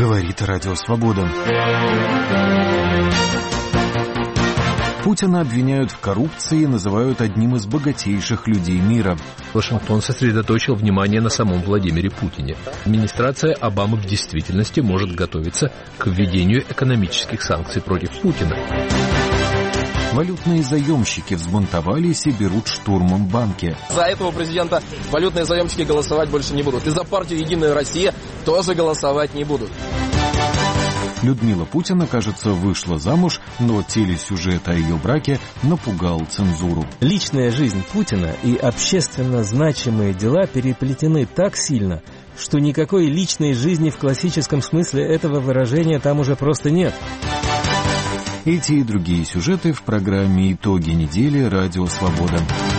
Говорит Радио Свобода. Путина обвиняют в коррупции и называют одним из богатейших людей мира. Вашингтон сосредоточил внимание на самом Владимире Путине. Администрация Обамы в действительности может готовиться к введению экономических санкций против Путина. Валютные заемщики взбунтовались и берут штурмом банки. За этого президента валютные заемщики голосовать больше не будут. И за партию «Единая Россия» тоже голосовать не будут. Людмила Путина, кажется, вышла замуж, но телесюжет о ее браке напугал цензуру. Личная жизнь Путина и общественно значимые дела переплетены так сильно, что никакой личной жизни в классическом смысле этого выражения там уже просто нет. Эти и другие сюжеты в программе «Итоги недели» Радио Свобода.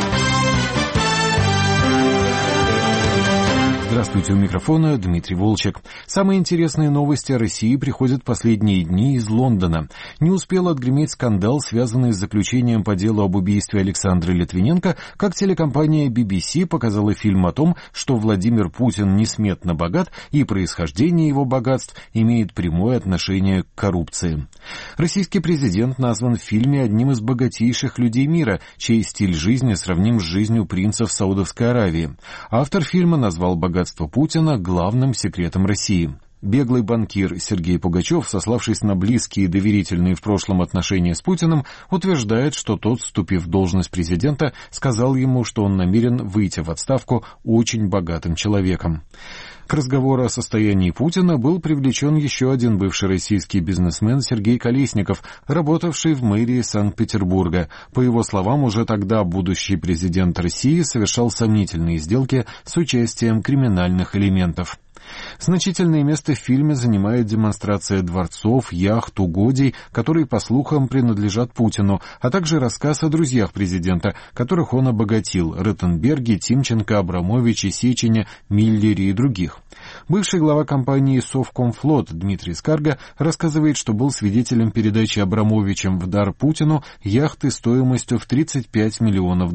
Здравствуйте, у микрофона Дмитрий Волчек. Самые интересные новости о России приходят в последние дни из Лондона. Не успел отгреметь скандал, связанный с заключением по делу об убийстве Александра Литвиненко, как телекомпания BBC показала фильм о том, что Владимир Путин несметно богат и происхождение его богатств имеет прямое отношение к коррупции. Российский президент назван в фильме одним из богатейших людей мира, чей стиль жизни сравним с жизнью принцев Саудовской Аравии. Автор фильма назвал богатство Путина главным секретом России. Беглый банкир Сергей Пугачев, сославшись на близкие и доверительные в прошлом отношения с Путиным, утверждает, что тот, вступив в должность президента, сказал ему, что он намерен выйти в отставку очень богатым человеком. К разговору о состоянии Путина был привлечен еще один бывший российский бизнесмен Сергей Колесников, работавший в мэрии Санкт-Петербурга. По его словам, уже тогда будущий президент России совершал сомнительные сделки с участием криминальных элементов. Значительное место в фильме занимает демонстрация дворцов, яхт, угодий, которые, по слухам, принадлежат Путину, а также рассказ о друзьях президента, которых он обогатил — Ротенберге, Тимченко, Абрамовиче, Сечине, Миллере и других. Бывший глава компании «Совкомфлот» Дмитрий Скарга рассказывает, что был свидетелем передачи Абрамовичем в дар Путину яхты стоимостью в $35 миллионов.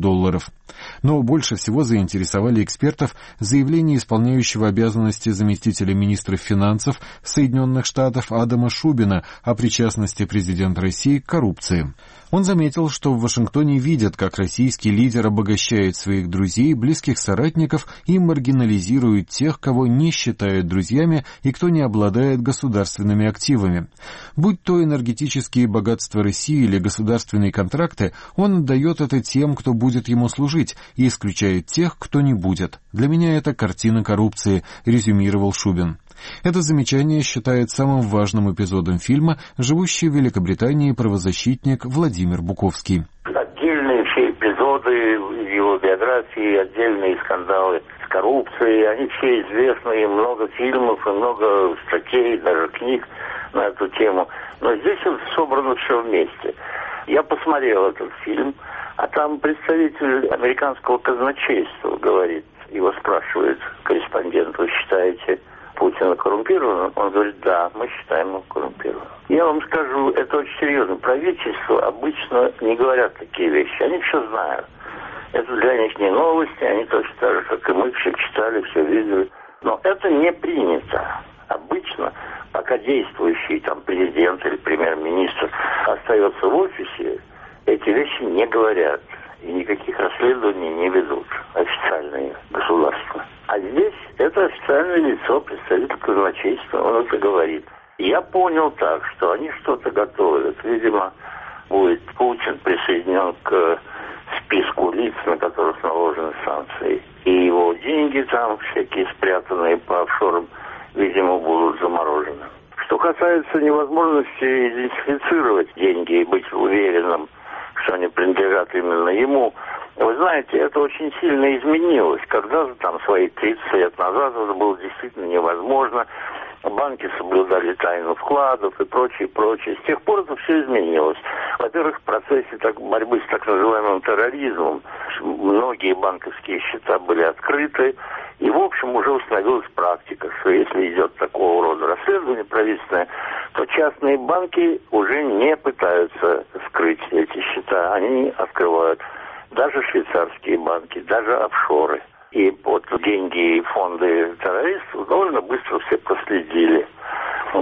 Но больше всего заинтересовали экспертов заявления исполняющего обязанности заместителя министра финансов Соединенных Штатов Адама Шубина о причастности президента России к коррупции. Он заметил, что в Вашингтоне видят, как российский лидер обогащает своих друзей, близких соратников и маргинализирует тех, кого не считают друзьями и кто не обладает государственными активами. Будь то энергетические богатства России или государственные контракты, он отдает это тем, кто будет ему служить, и исключает тех, кто не будет. Для меня это картина коррупции, резюмировал Шубин. Это замечание считает самым важным эпизодом фильма живущий в Великобритании правозащитник Владимир Буковский. Отдельные все эпизоды его биографии, отдельные скандалы с коррупцией, они все известны, и много фильмов, и много статей, даже книг на эту тему. Но здесь вот собрано все вместе. Я посмотрел этот фильм, а там представитель американского казначейства говорит, его спрашивает корреспондент: вы считаете Путина коррумпированным? Он говорит: да, мы считаем его коррумпированным. Я вам скажу, это очень серьезно. Правительство обычно не говорят такие вещи. Они все знают. Это для них не новости, они точно так же, как и мы, все читали, все видели. Но это не принято. Обычно, пока действующий там президент или премьер-министр остается в офисе, эти вещи не говорят. И никаких расследований не ведут официальные государства. А здесь это официальное лицо, представитель казначейства, он это говорит. Я понял так, что они что-то готовят. Видимо, будет Путин присоединен к списку лиц, на которых наложены санкции. И его деньги там, всякие спрятанные по офшорам, видимо, будут заморожены. Что касается невозможности идентифицировать деньги и быть уверенным, что они принадлежат именно ему, вы знаете, это очень сильно изменилось. Когда-то, там, свои 30 лет назад, это было действительно невозможно. Банки соблюдали тайну вкладов и прочее, прочее. С тех пор это все изменилось. Во-первых, в процессе борьбы с так называемым терроризмом многие банковские счета были открыты. И, в общем, уже установилась практика, что если идет такого рода расследование правительственное, то частные банки уже не пытаются скрыть эти счета. Они открывают даже швейцарские банки, даже офшоры. И вот деньги и фонды террористов довольно быстро все проследили.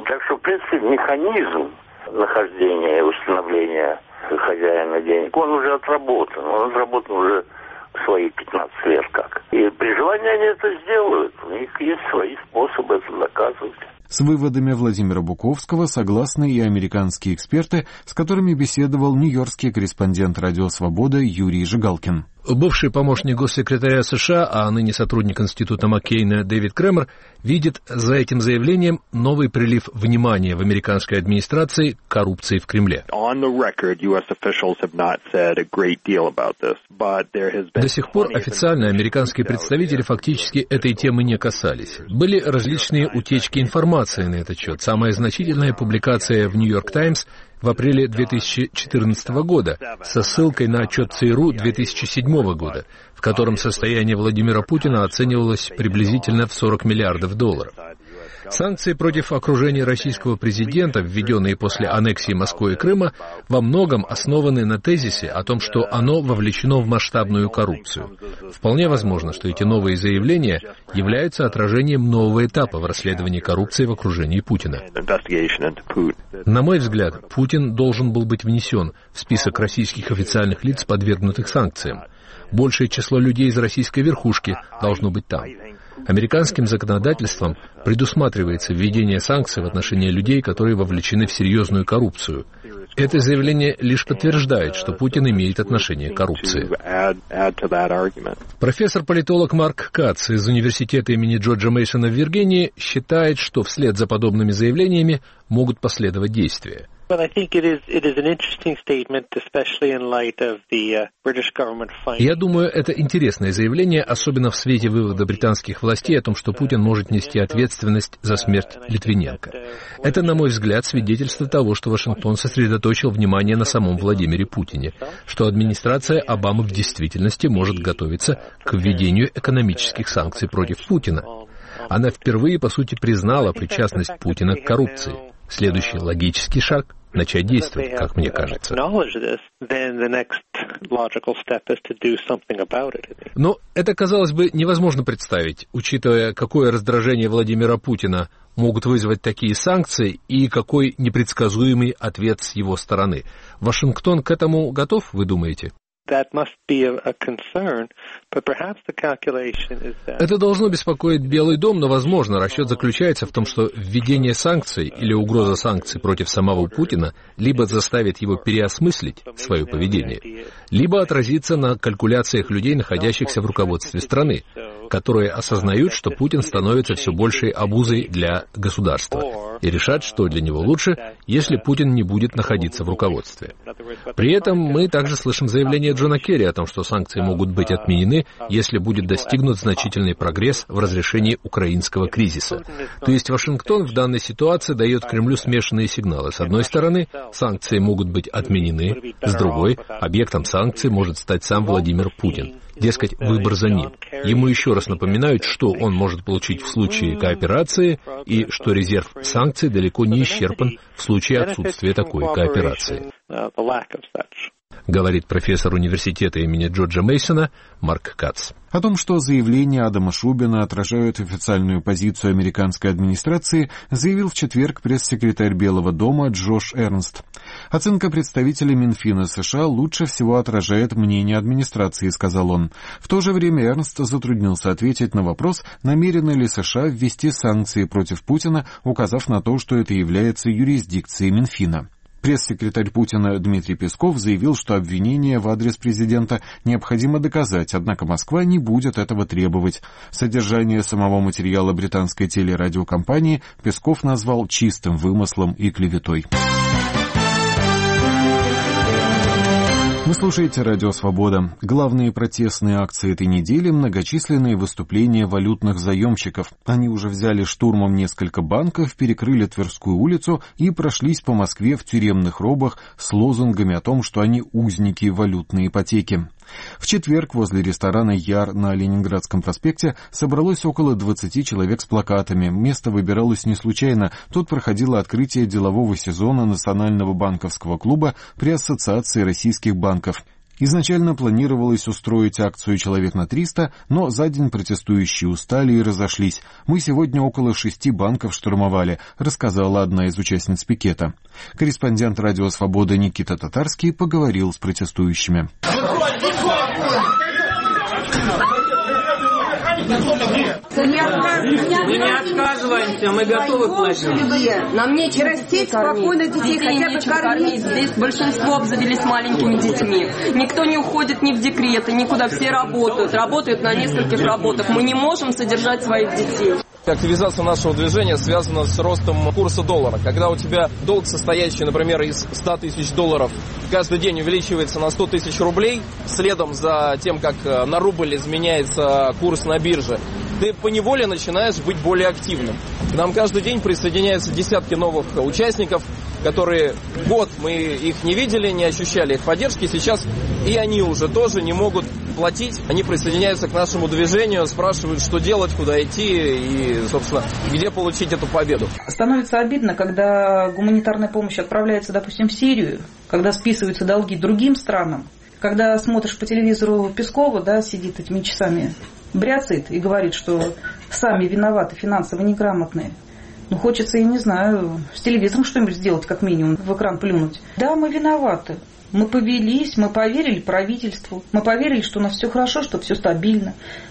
Так что, в принципе, механизм нахождения и установления хозяина денег, он уже отработан. Он отработан уже свои 15 лет как. И при желании они это сделают. У них есть свои способы это доказывать. С выводами Владимира Буковского согласны и американские эксперты, с которыми беседовал нью-йоркский корреспондент «Радио Свобода» Юрий Жигалкин. Бывший помощник госсекретаря США, а ныне сотрудник Института Маккейна Дэвид Кремер, видит за этим заявлением новый прилив внимания в американской администрации к коррупции в Кремле. До сих пор официально американские представители фактически этой темы не касались. Были различные утечки информации на этот счет. Самая значительная публикация в «Нью-Йорк Таймс» в апреле 2014 года со ссылкой на отчет ЦРУ 2007 года, в котором состояние Владимира Путина оценивалось приблизительно в $40 миллиардов. Санкции против окружения российского президента, введенные после аннексии Москвы и Крыма, во многом основаны на тезисе о том, что оно вовлечено в масштабную коррупцию. Вполне возможно, что эти новые заявления являются отражением нового этапа в расследовании коррупции в окружении Путина. На мой взгляд, Путин должен был быть внесен в список российских официальных лиц, подвергнутых санкциям. Большее число людей из российской верхушки должно быть там. Американским законодательством предусматривается введение санкций в отношении людей, которые вовлечены в серьезную коррупцию. Это заявление лишь подтверждает, что Путин имеет отношение к коррупции. Профессор-политолог Марк Кац из университета имени Джорджа Мейсона в Виргинии считает, что вслед за подобными заявлениями могут последовать действия. Я думаю, это интересное заявление, особенно в свете вывода британских властей о том, что Путин может нести ответственность за смерть Литвиненко. Это, на мой взгляд, свидетельство того, что Вашингтон сосредоточил внимание на самом Владимире Путине, что администрация Обамы в действительности может готовиться к введению экономических санкций против Путина. Она впервые, по сути, признала причастность Путина к коррупции. Следующий логический шаг — начать действовать, как мне кажется. Но это, казалось бы, невозможно представить, учитывая, какое раздражение Владимира Путина могут вызвать такие санкции и какой непредсказуемый ответ с его стороны. Вашингтон к этому готов, вы думаете? Это должно беспокоить Белый дом, но, возможно, расчет заключается в том, что введение санкций или угроза санкций против самого Путина либо заставит его переосмыслить свое поведение, либо отразится на калькуляциях людей, находящихся в руководстве страны, которые осознают, что Путин становится все большей обузой для государства, и решат, что для него лучше, если Путин не будет находиться в руководстве. При этом мы также слышим заявление Джона Керри о том, что санкции могут быть отменены, если будет достигнут значительный прогресс в разрешении украинского кризиса. То есть Вашингтон в данной ситуации дает Кремлю смешанные сигналы. С одной стороны, санкции могут быть отменены, с другой, объектом санкций может стать сам Владимир Путин. Дескать, выбор за ним. Ему еще раз напоминают, что он может получить в случае кооперации и что резерв санкций далеко не исчерпан в случае отсутствия такой кооперации. Говорит профессор университета имени Джорджа Мейсона Марк Кац. О том, что заявления Адама Шубина отражают официальную позицию американской администрации, заявил в четверг пресс-секретарь Белого дома Джош Эрнст. Оценка представителя Минфина США лучше всего отражает мнение администрации, сказал он. В то же время Эрнст затруднился ответить на вопрос, намерены ли США ввести санкции против Путина, указав на то, что это является юрисдикцией Минфина. Пресс-секретарь Путина Дмитрий Песков заявил, что обвинение в адрес президента необходимо доказать, однако Москва не будет этого требовать. Содержание самого материала британской телерадиокомпании Песков назвал чистым вымыслом и клеветой. Вы слушаете «Радио Свобода». Главные протестные акции этой недели – многочисленные выступления валютных заемщиков. Они уже взяли штурмом несколько банков, перекрыли Тверскую улицу и прошлись по Москве в тюремных робах с лозунгами о том, что они узники валютной ипотеки. В четверг возле ресторана «Яр» на Ленинградском проспекте собралось около 20 человек с плакатами. Место выбиралось не случайно. Тут проходило открытие делового сезона Национального банковского клуба при Ассоциации российских банков. Изначально планировалось устроить акцию «Человек на 300», но за день протестующие устали и разошлись. «Мы сегодня около 6 банков штурмовали», рассказала одна из участниц пикета. Корреспондент «Радио Свобода» Никита Татарский поговорил с протестующими. Мы не отказываемся, мы готовы платить. Нам нечего растить спокойно детей, хотя бы кормить. Здесь большинство обзавелись маленькими детьми. Никто не уходит ни в декреты, никуда. Все работают на нескольких работах. Мы не можем содержать своих детей. Активизация нашего движения связана с ростом курса доллара. Когда у тебя долг, состоящий, например, из 100 тысяч долларов, каждый день увеличивается на 100 тысяч рублей, следом за тем, как на рубль изменяется курс на бирже, ты поневоле начинаешь быть более активным. К нам каждый день присоединяются десятки новых участников, которые год мы их не видели, не ощущали их поддержки. Сейчас и они уже тоже не могут платить. Они присоединяются к нашему движению, спрашивают, что делать, куда идти и, собственно, где получить эту победу. Становится обидно, когда гуманитарная помощь отправляется, допустим, в Сирию, когда списываются долги другим странам, когда смотришь по телевизору Пескова, да, сидит этими часами, бряцает и говорит, что сами виноваты, финансово неграмотные. Ну, хочется, я не знаю, с телевизором что-нибудь сделать, как минимум, в экран плюнуть. Да, мы виноваты. Мы повелись, мы поверили правительству, мы поверили, что у нас все хорошо, что все стабильно,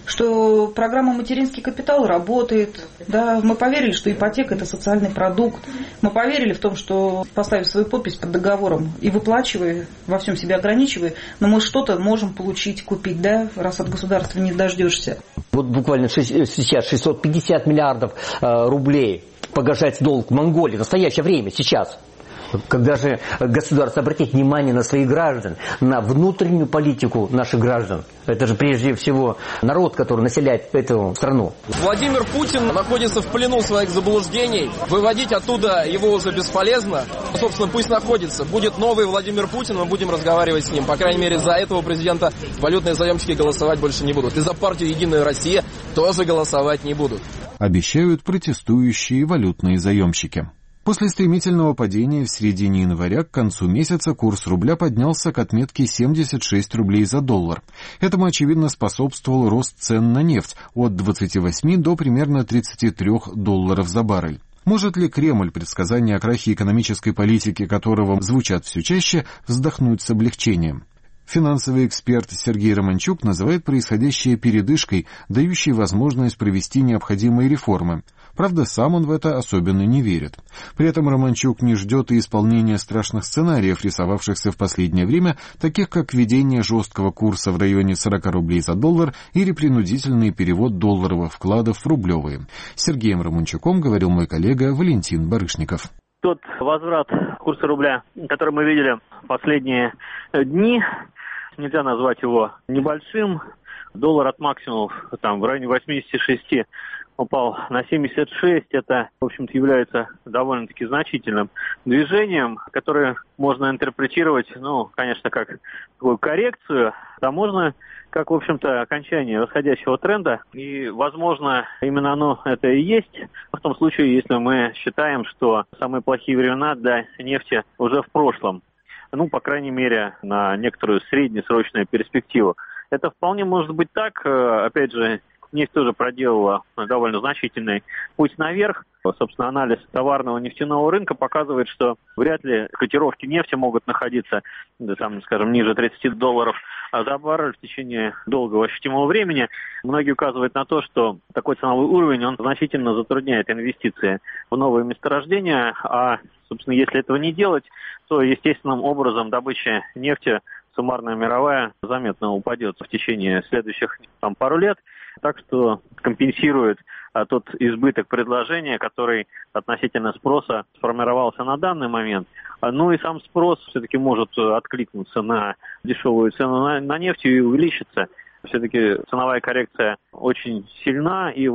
что программа «Материнский капитал» работает, да, мы поверили, что ипотека – это социальный продукт, мы поверили в том, что, поставив свою подпись под договором и выплачивая, во всем себя ограничивая, но мы что-то можем получить, купить, да, раз от государства не дождешься. Вот буквально сейчас 650 миллиардов рублей погашать долг в Монголии в настоящее время, сейчас. Когда же государство обратит внимание на своих граждан, на внутреннюю политику наших граждан? Это же прежде всего народ, который населяет эту страну. Владимир Путин находится в плену своих заблуждений. Выводить оттуда его уже бесполезно. Собственно, пусть находится. Будет новый Владимир Путин, мы будем разговаривать с ним. По крайней мере, за этого президента валютные заемщики голосовать больше не будут. И за партию «Единая Россия» тоже голосовать не будут. Обещают протестующие валютные заемщики. После стремительного падения в середине января к концу месяца курс рубля поднялся к отметке 76 рублей за доллар. Этому, очевидно, способствовал рост цен на нефть от 28 до примерно 33 долларов за баррель. Может ли Кремль, предсказания о крахе экономической политики которого звучат все чаще, вздохнуть с облегчением? Финансовый эксперт Сергей Романчук называет происходящее передышкой, дающей возможность провести необходимые реформы. Правда, сам он в это особенно не верит. При этом Романчук не ждет и исполнения страшных сценариев, рисовавшихся в последнее время, таких как введение жесткого курса в районе 40 рублей за доллар или принудительный перевод долларовых вкладов в рублевые. С Сергеем Романчуком говорил мой коллега Валентин Барышников. Тот возврат курса рубля, который мы видели последние дни, нельзя назвать его небольшим. Доллар от максимумов там, в районе 86 упал на 76. Это, в общем-то, является довольно-таки значительным движением, которое можно интерпретировать, конечно, как такую коррекцию, а можно как, в общем-то, окончание восходящего тренда. И, возможно, именно оно это и есть, в том случае, если мы считаем, что самые плохие времена для нефти уже в прошлом. По крайней мере, на некоторую среднесрочную перспективу. Это вполне может быть так. Опять же, нефть тоже проделала довольно значительный путь наверх. Собственно, анализ товарного нефтяного рынка показывает, что вряд ли котировки нефти могут находиться, ниже 30 долларов за баррель в течение долгого ощутимого времени. Многие указывают на то, что такой ценовой уровень, он значительно затрудняет инвестиции в новые месторождения. А, собственно, если этого не делать, то естественным образом добыча нефти суммарная мировая заметно упадет в течение следующих пару лет. Так что компенсирует тот избыток предложения, который относительно спроса сформировался на данный момент. И сам спрос все-таки может откликнуться на дешевую цену на нефть и увеличиться. Все-таки ценовая коррекция очень сильна, и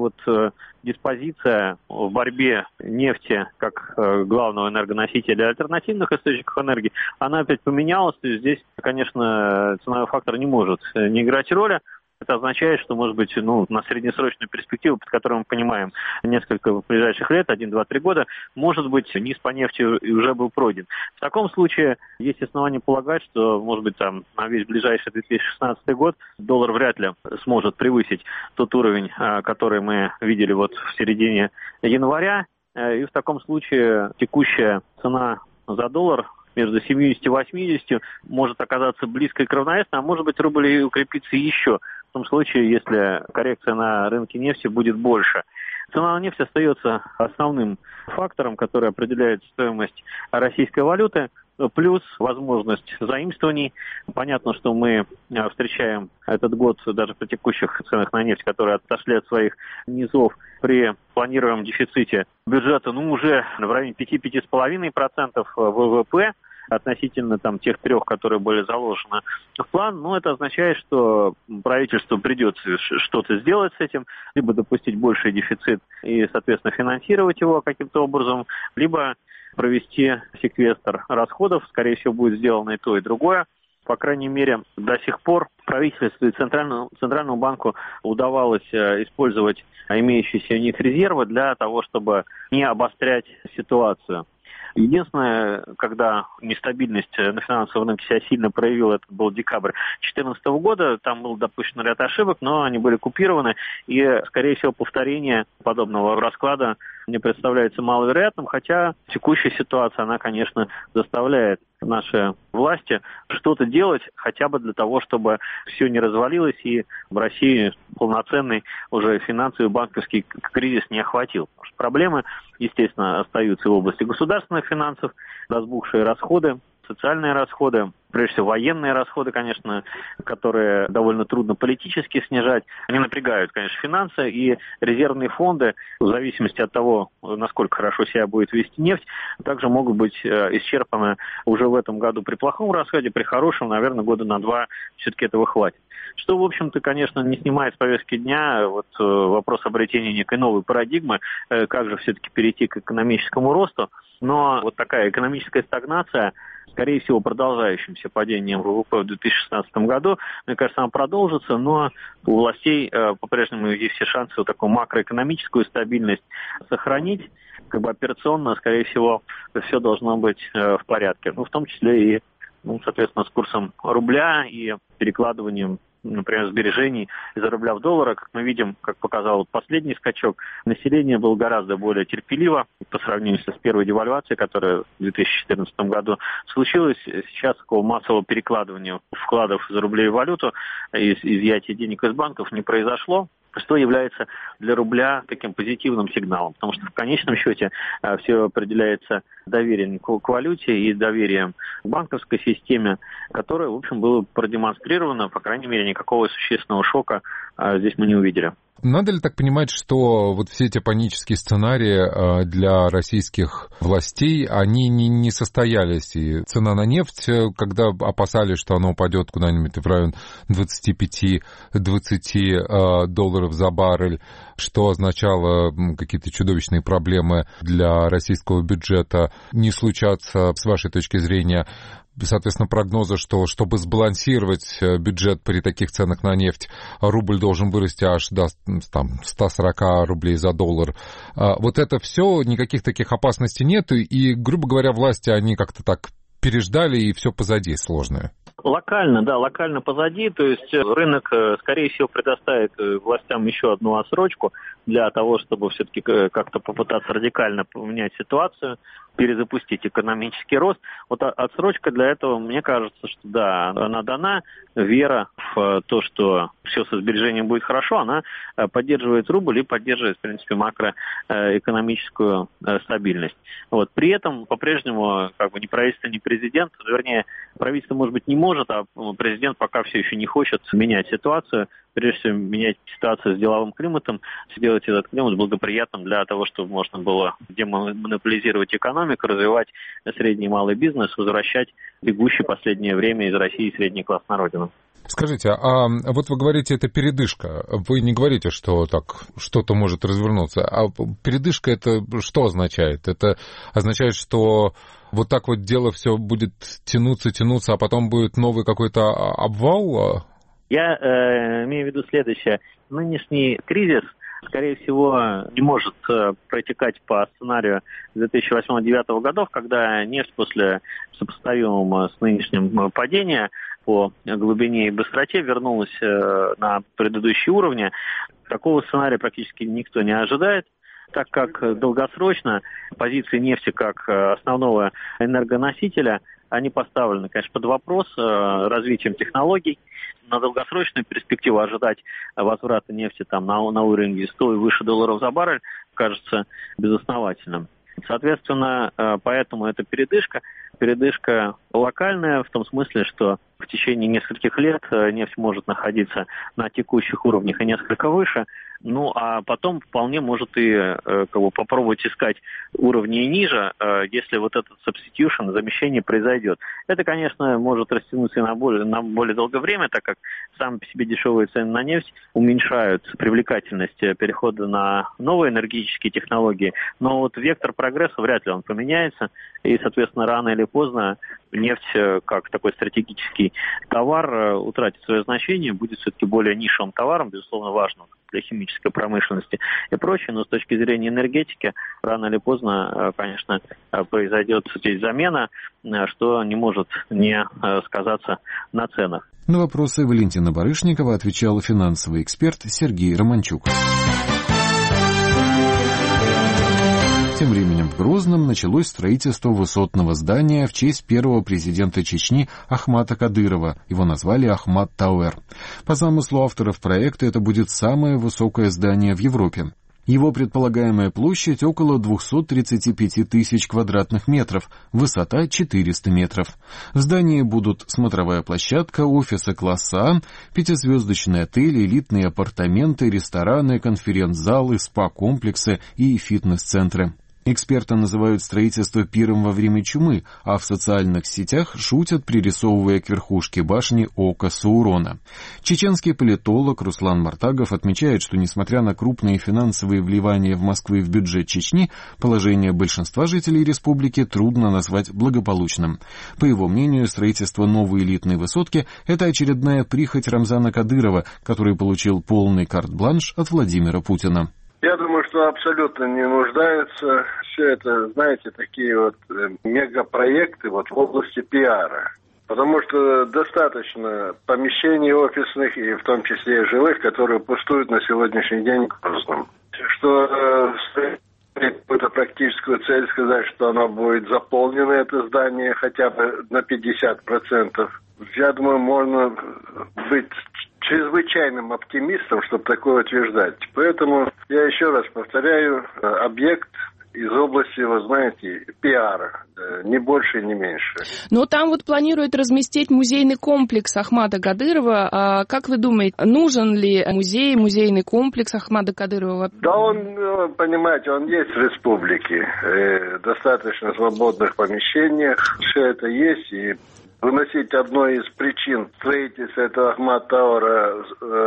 диспозиция в борьбе нефти как главного энергоносителя альтернативных источников энергии, она опять поменялась. И здесь, конечно, ценовой фактор не может не играть роли. Это означает, что, может быть, на среднесрочную перспективу, под которой мы понимаем несколько ближайших лет, 1, 2, 3 года, может быть, низ по нефти уже был пройден. В таком случае есть основания полагать, что, может быть, там на весь ближайший 2016 год доллар вряд ли сможет превысить тот уровень, который мы видели вот в середине января. И в таком случае текущая цена за доллар между 70 и 80 может оказаться близкой к равновесной, а может быть рубль и укрепится еще, в том случае, если коррекция на рынке нефти будет больше. Цена на нефть остается основным фактором, который определяет стоимость российской валюты, плюс возможность заимствований. Понятно, что мы встречаем этот год даже при текущих ценах на нефть, которые отошли от своих низов, при планируемом дефиците бюджета уже в районе 5-5,5% ВВП относительно тех 3, которые были заложены в план. Но это означает, что правительству придется что-то сделать с этим, либо допустить больший дефицит и, соответственно, финансировать его каким-то образом, либо провести секвестр расходов. Скорее всего, будет сделано и то, и другое. По крайней мере, до сих пор правительству и Центральному банку удавалось использовать имеющиеся у них резервы для того, чтобы не обострять ситуацию. Единственное, когда нестабильность на финансовом рынке себя сильно проявила, это был декабрь 2014 года, там был допущен ряд ошибок, но они были купированы, и, скорее всего, повторение подобного расклада мне представляется маловероятным, хотя текущая ситуация, она, конечно, заставляет наши власти что-то делать, хотя бы для того, чтобы все не развалилось и в России полноценный уже финансовый банковский кризис не охватил. Потому что проблемы, естественно, остаются в области государственных финансов, разбухшие расходы, социальные расходы, прежде всего военные расходы, конечно, которые довольно трудно политически снижать. Они напрягают, конечно, финансы, и резервные фонды, в зависимости от того, насколько хорошо себя будет вести нефть, также могут быть исчерпаны уже в этом году при плохом расходе, при хорошем, наверное, года на 2 все-таки этого хватит. Что, в общем-то, конечно, не снимает с повестки дня вопрос обретения некой новой парадигмы, как же все-таки перейти к экономическому росту. Но вот такая экономическая стагнация, скорее всего, продолжающимся падением ВВП в 2016 году, мне кажется, она продолжится, но у властей по-прежнему есть все шансы такую макроэкономическую стабильность сохранить. Операционно, скорее всего, все должно быть в порядке. В том числе и, соответственно, с курсом рубля и перекладыванием, например, сбережений из рубля в доллар. Как мы видим, как показал последний скачок, население было гораздо более терпеливо по сравнению с первой девальвацией, которая в 2014 году случилась. Сейчас такого массового перекладывания вкладов за рубли и валюту, изъятия денег из банков не произошло, что является для рубля таким позитивным сигналом, потому что в конечном счете все определяется доверием к валюте и доверием к банковской системе, которое, в общем, было продемонстрировано, по крайней мере, никакого существенного шока здесь мы не увидели. Надо ли так понимать, что вот все эти панические сценарии для российских властей, они не состоялись? И цена на нефть, когда опасались, что она упадет куда-нибудь в район 25-20 долларов за баррель, что означало какие-то чудовищные проблемы для российского бюджета, не случатся, с вашей точки зрения, соответственно, прогнозы, что чтобы сбалансировать бюджет при таких ценах на нефть, рубль должен вырасти аж до 140 рублей за доллар. Вот это все, никаких таких опасностей нет, и, грубо говоря, власти, они как-то так переждали, и все позади сложное. Локально позади, то есть рынок, скорее всего, предоставит властям еще одну отсрочку для того, чтобы все-таки как-то попытаться радикально поменять ситуацию, перезапустить экономический рост. Вот отсрочка для этого, мне кажется, что да, она дана. Вера в то, что все со сбережением будет хорошо, она поддерживает рубль и поддерживает, в принципе, макроэкономическую стабильность. При этом по-прежнему ни правительство, ни президент, вернее, правительство, может быть, не может, а президент пока все еще не хочет менять ситуацию. Прежде всего, менять ситуацию с деловым климатом, сделать этот климат благоприятным для того, чтобы можно было демонополизировать экономику, развивать средний и малый бизнес, возвращать бегущий в последнее время из России средний класс на родину. Скажите, а вот вы говорите, это передышка. Вы не говорите, что так что-то может развернуться. А передышка это что означает? Это означает, что вот так вот дело все будет тянуться, а потом будет новый какой-то обвал? Я имею в виду следующее. Нынешний кризис, скорее всего, не может протекать по сценарию 2008-2009 годов, когда нефть после сопоставимого с нынешним падения по глубине и быстроте вернулась на предыдущие уровни. Такого сценария практически никто не ожидает, так как долгосрочно позиции нефти как основного энергоносителя, они поставлены, конечно, под вопрос развитием технологий. На долгосрочную перспективу ожидать возврата нефти там, на уровень 100 и выше долларов за баррель кажется безосновательным. Соответственно, поэтому это передышка локальная, в том смысле, что в течение нескольких лет нефть может находиться на текущих уровнях и несколько выше, ну а потом вполне может и попробовать искать уровни и ниже, если вот этот substitution, замещение произойдет. Это, конечно, может растянуться и на более долгое время, так как сами по себе дешевые цены на нефть уменьшают привлекательность перехода на новые энергетические технологии, но вот вектор прогресса вряд ли он поменяется, и, соответственно, рано или поздно нефть, как такой стратегический товар, утратит свое значение, будет все-таки более нишевым товаром, безусловно, важным для химической промышленности и прочее, но с точки зрения энергетики рано или поздно, конечно, произойдет здесь замена, что не может не сказаться на ценах. На вопросы Валентина Барышникова отвечал финансовый эксперт Сергей Романчук. Тем временем в Грозном началось строительство высотного здания в честь первого президента Чечни Ахмата Кадырова. Его назвали Ахмат Тауэр. По замыслу авторов проекта это будет самое высокое здание в Европе. Его предполагаемая площадь около 235 тысяч квадратных метров, высота 400 метров. В здании будут смотровая площадка, офисы класса А, пятизвездочный отель, элитные апартаменты, рестораны, конференц-залы, спа-комплексы и фитнес-центры. Эксперты называют строительство пиром во время чумы, а в социальных сетях шутят, пририсовывая к верхушке башни око Саурона. Чеченский политолог Руслан Мартагов отмечает, что несмотря на крупные финансовые вливания в Москвы в бюджет Чечни, положение большинства жителей республики трудно назвать благополучным. По его мнению, строительство новой элитной высотки – это очередная прихоть Рамзана Кадырова, который получил полный карт-бланш от Владимира Путина. Я думаю, что абсолютно не нуждаются. Все это, знаете, такие вот мегапроекты вот в области пиара. Потому что достаточно помещений офисных, и в том числе и жилых, которые пустуют на сегодняшний день в Грозном. Что какую-то практическую цель сказать, что оно будет заполнено, это здание, хотя бы на 50%. Я думаю, можно быть чрезвычайным оптимистом, чтобы такое утверждать. Поэтому я еще раз повторяю, объект из области, вы знаете, пиара, не больше и не меньше. Но там вот планируют разместить музейный комплекс Ахмата Кадырова. А как вы думаете, нужен ли музейный комплекс Ахмата Кадырова? Да он, понимаете, он есть в республике. Достаточно свободных помещениях. Все это есть, и выносить одной из причин строительства этого Ахмат Тауэра,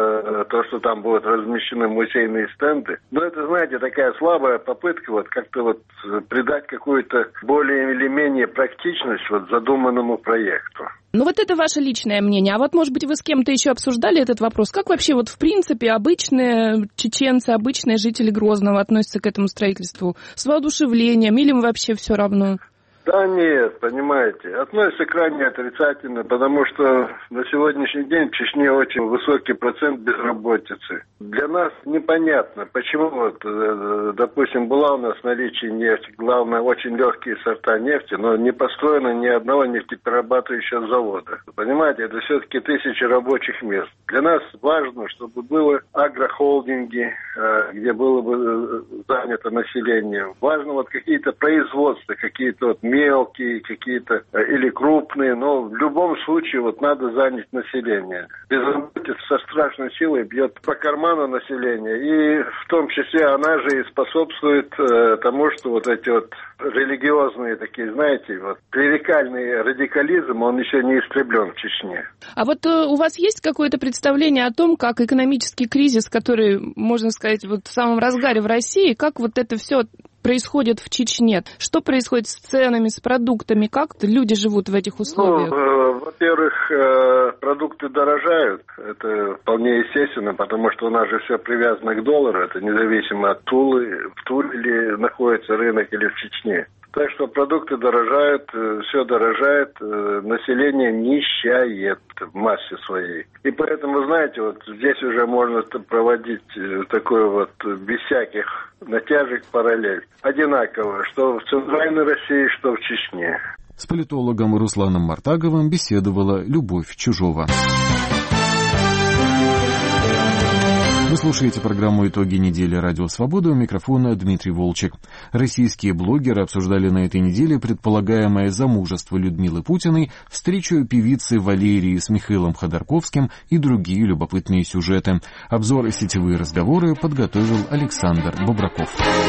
то, что там будут размещены музейные стенды. Но это, знаете, такая слабая попытка вот как-то вот придать какую-то более или менее практичность вот задуманному проекту. Ну вот это ваше личное мнение. А вот, может быть, вы с кем-то еще обсуждали этот вопрос? Как вообще вот в принципе обычные чеченцы, обычные жители Грозного относятся к этому строительству? С воодушевлением или им вообще все равно? Да нет, понимаете, относится крайне отрицательно, потому что на сегодняшний день в Чечне очень высокий процент безработицы. Для нас непонятно, почему вот, допустим, была у нас в наличии нефть, главное, очень легкие сорта нефти, но не построено ни одного нефтеперерабатывающего завода. Понимаете, это все-таки тысячи рабочих мест. Для нас важно, чтобы было агрохолдинги, где было бы занято население. Важно вот какие-то производства, какие-то вот мелкие какие-то или крупные, но в любом случае вот надо занять население. Безработица со страшной силой бьет по карману населения, и в том числе она же и способствует тому, что вот эти вот религиозные такие, знаете, вот клерикальный радикализм, он еще не истреблен в Чечне. А вот у вас есть какое-то представление о том, как экономический кризис, который, можно сказать, вот в самом разгаре в России, как вот это все происходит в Чечне? Что происходит с ценами, с продуктами? Как люди живут в этих условиях? Во-первых, продукты дорожают, это вполне естественно, потому что у нас же все привязано к доллару, это независимо от Тулы, в Туле ли находится рынок или в Чечне. Так что продукты дорожают, все дорожает, население нищает в массе своей. И поэтому, знаете, вот здесь уже можно проводить такой вот без всяких натяжек параллель. Одинаково, что в Центральной России, что в Чечне. С политологом Русланом Мартаговым беседовала Любовь Чужова. Вы слушаете программу «Итоги недели. Радио Свобода». У микрофона Дмитрий Волчек. Российские блогеры обсуждали на этой неделе предполагаемое замужество Людмилы Путиной, встречу певицы Валерии с Михаилом Ходорковским и другие любопытные сюжеты. Обзор и сетевые разговоры подготовил Александр Бобраков.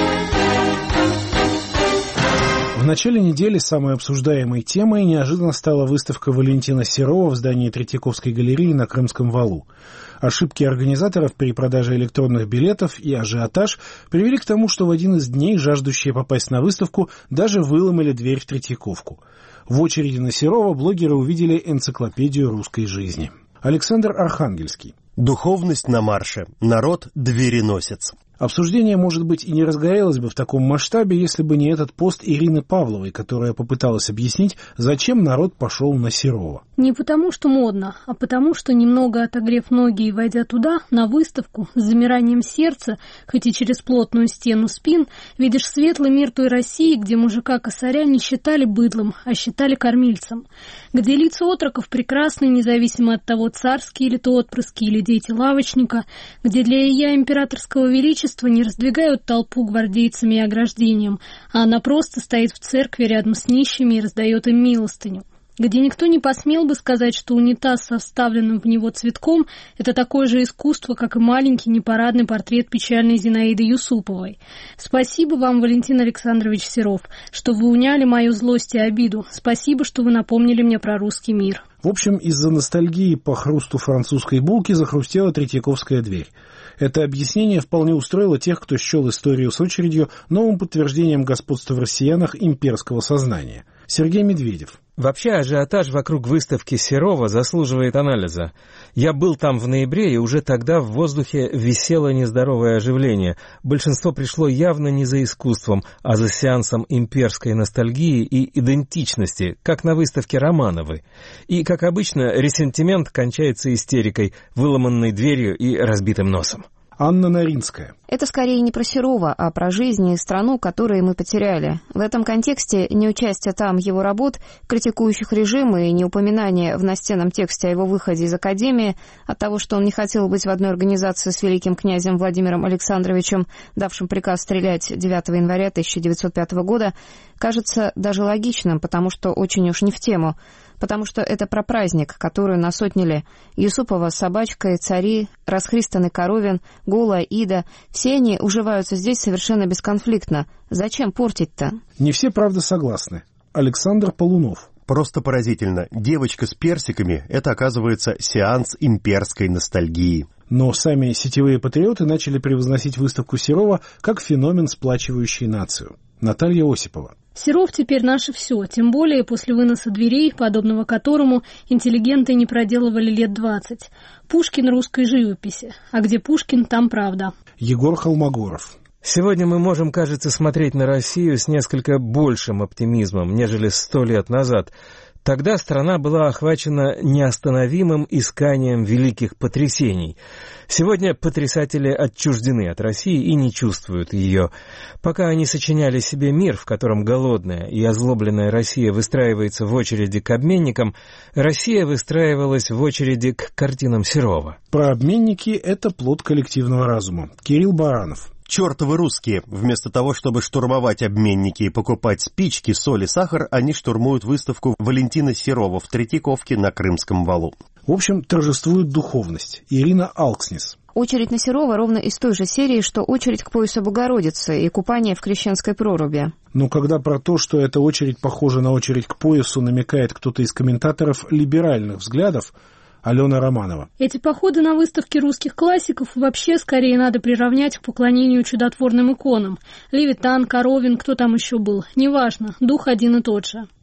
В начале недели самой обсуждаемой темой неожиданно стала выставка Валентина Серова в здании Третьяковской галереи на Крымском валу. Ошибки организаторов при продаже электронных билетов и ажиотаж привели к тому, что в один из дней жаждущие попасть на выставку даже выломали дверь в Третьяковку. В очереди на Серова блогеры увидели энциклопедию русской жизни. Александр Архангельский. Духовность на марше. Народ двереносец. Обсуждение, может быть, и не разгорелось бы в таком масштабе, если бы не этот пост Ирины Павловой, которая попыталась объяснить, зачем народ пошел на Серова. Не потому, что модно, а потому, что немного отогрев ноги и войдя туда, на выставку, с замиранием сердца, хоть и через плотную стену спин, видишь светлый мир той России, где мужика-косаря не считали быдлом, а считали кормильцем, где лица отроков прекрасны, независимо от того, царские ли то отпрыски или дети лавочника, где для ея императорского величества не раздвигают толпу гвардейцами и ограждением, а она просто стоит в церкви рядом с нищими и раздает им милостыню, где никто не посмел бы сказать, что унитаз со вставленным в него цветком – это такое же искусство, как и маленький непарадный портрет печальной Зинаиды Юсуповой. Спасибо вам, Валентин Александрович Серов, что вы уняли мою злость и обиду. Спасибо, что вы напомнили мне про русский мир. В общем, из-за ностальгии по хрусту французской булки захрустела Третьяковская дверь. Это объяснение вполне устроило тех, кто счел историю с очередью новым подтверждением господства в россиянах имперского сознания. Сергей Медведев. Вообще ажиотаж вокруг выставки Серова заслуживает анализа. Я был там в ноябре, и уже тогда в воздухе висело нездоровое оживление. Большинство пришло явно не за искусством, а за сеансом имперской ностальгии и идентичности, как на выставке Романовой. И, как обычно, ресентимент кончается истерикой, выломанной дверью и разбитым носом. Анна Наринская. Это скорее не про Серова, а про жизнь и страну, которую мы потеряли. В этом контексте неучастие там его работ, критикующих режим и неупоминание в настенном тексте о его выходе из академии, от того, что он не хотел быть в одной организации с великим князем Владимиром Александровичем, давшим приказ стрелять 9 января 1905 года, кажется даже логичным, потому что очень уж не в тему. Потому что это про праздник, который насотнили Юсупова с собачкой, цари, расхристанный Коровин, голая Ида. Все они уживаются здесь совершенно бесконфликтно. Зачем портить-то? Не все, правда, согласны. Александр Полунов. Просто поразительно. Девочка с персиками – это, оказывается, сеанс имперской ностальгии. Но сами сетевые патриоты начали превозносить выставку Серова как феномен, сплачивающий нацию. Наталья Осипова. Серов теперь наше все, тем более после выноса дверей, подобного которому интеллигенты не проделывали лет 20. Пушкин русской живописи. А где Пушкин, там правда. Егор Холмогоров. Сегодня мы можем, кажется, смотреть на Россию с несколько большим оптимизмом, нежели 100 лет назад. Тогда страна была охвачена неостановимым исканием великих потрясений. Сегодня потрясатели отчуждены от России и не чувствуют ее. Пока они сочиняли себе мир, в котором голодная и озлобленная Россия выстраивается в очереди к обменникам, Россия выстраивалась в очереди к картинам Серова. Про обменники – это плод коллективного разума. Кирилл Баранов. Чертовы русские. Вместо того, чтобы штурмовать обменники и покупать спички, соль и сахар, они штурмуют выставку Валентина Серова в Третьяковке на Крымском валу. В общем, торжествует духовность. Ирина Алкснис. Очередь на Серова ровно из той же серии, что очередь к поясу Богородицы и купание в Крещенской проруби. Но когда про то, что эта очередь похожа на очередь к поясу, намекает кто-то из комментаторов либеральных взглядов, Алена Романова. Эти походы на выставки русских классиков вообще скорее надо приравнять к поклонению чудотворным иконам. Левитан, Коровин, кто там еще был. Неважно, дух один и тот же.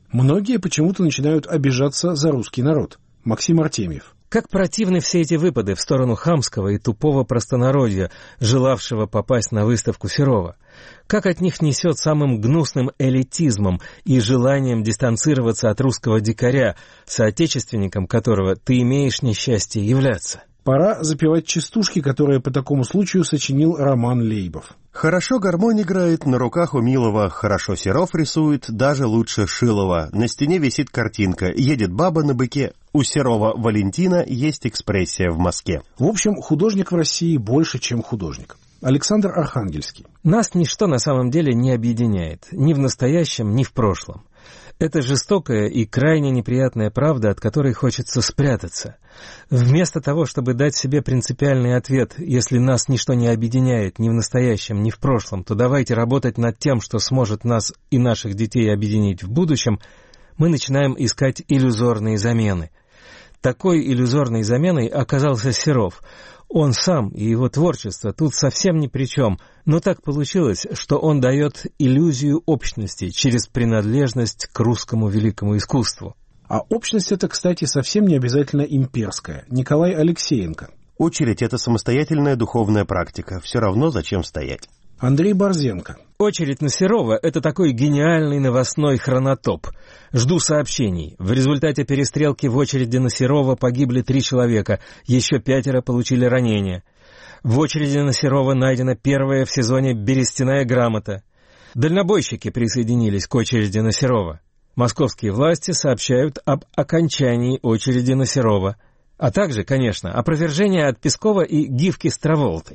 Многие почему-то начинают обижаться за русский народ. Максим Артемьев. Как противны все эти выпады в сторону хамского и тупого простонародья, желавшего попасть на выставку Серова. Как от них несет самым гнусным элитизмом и желанием дистанцироваться от русского дикаря, соотечественником которого ты имеешь несчастье являться. Пора запевать частушки, которые по такому случаю сочинил Роман Лейбов. Хорошо гармонь играет, на руках у милого, хорошо Серов рисует, даже лучше Шилова. На стене висит картинка, едет баба на быке. У Серова Валентина есть экспрессия в Москве. В общем, художник в России больше, чем художник. Александр Архангельский. Нас ничто на самом деле не объединяет, ни в настоящем, ни в прошлом. Это жестокая и крайне неприятная правда, от которой хочется спрятаться. Вместо того, чтобы дать себе принципиальный ответ, если нас ничто не объединяет ни в настоящем, ни в прошлом, то давайте работать над тем, что сможет нас и наших детей объединить в будущем, мы начинаем искать иллюзорные замены. Такой иллюзорной заменой оказался Серов. Он сам и его творчество тут совсем ни при чем, но так получилось, что он дает иллюзию общности через принадлежность к русскому великому искусству. А общность эта, кстати, совсем не обязательно имперская. Николай Алексеенко. Очередь – это самостоятельная духовная практика. Все равно зачем стоять. Андрей Борзенко. Очередь на Серова – это такой гениальный новостной хронотоп. Жду сообщений. В результате перестрелки в очереди на Серова погибли 3 человека, еще 5 получили ранения. В очереди на Серова найдена первая в сезоне берестяная грамота. Дальнобойщики присоединились к очереди на Серова. Московские власти сообщают об окончании очереди на Серова. А также, конечно, опровержение от Пескова и гифки с Траволтой.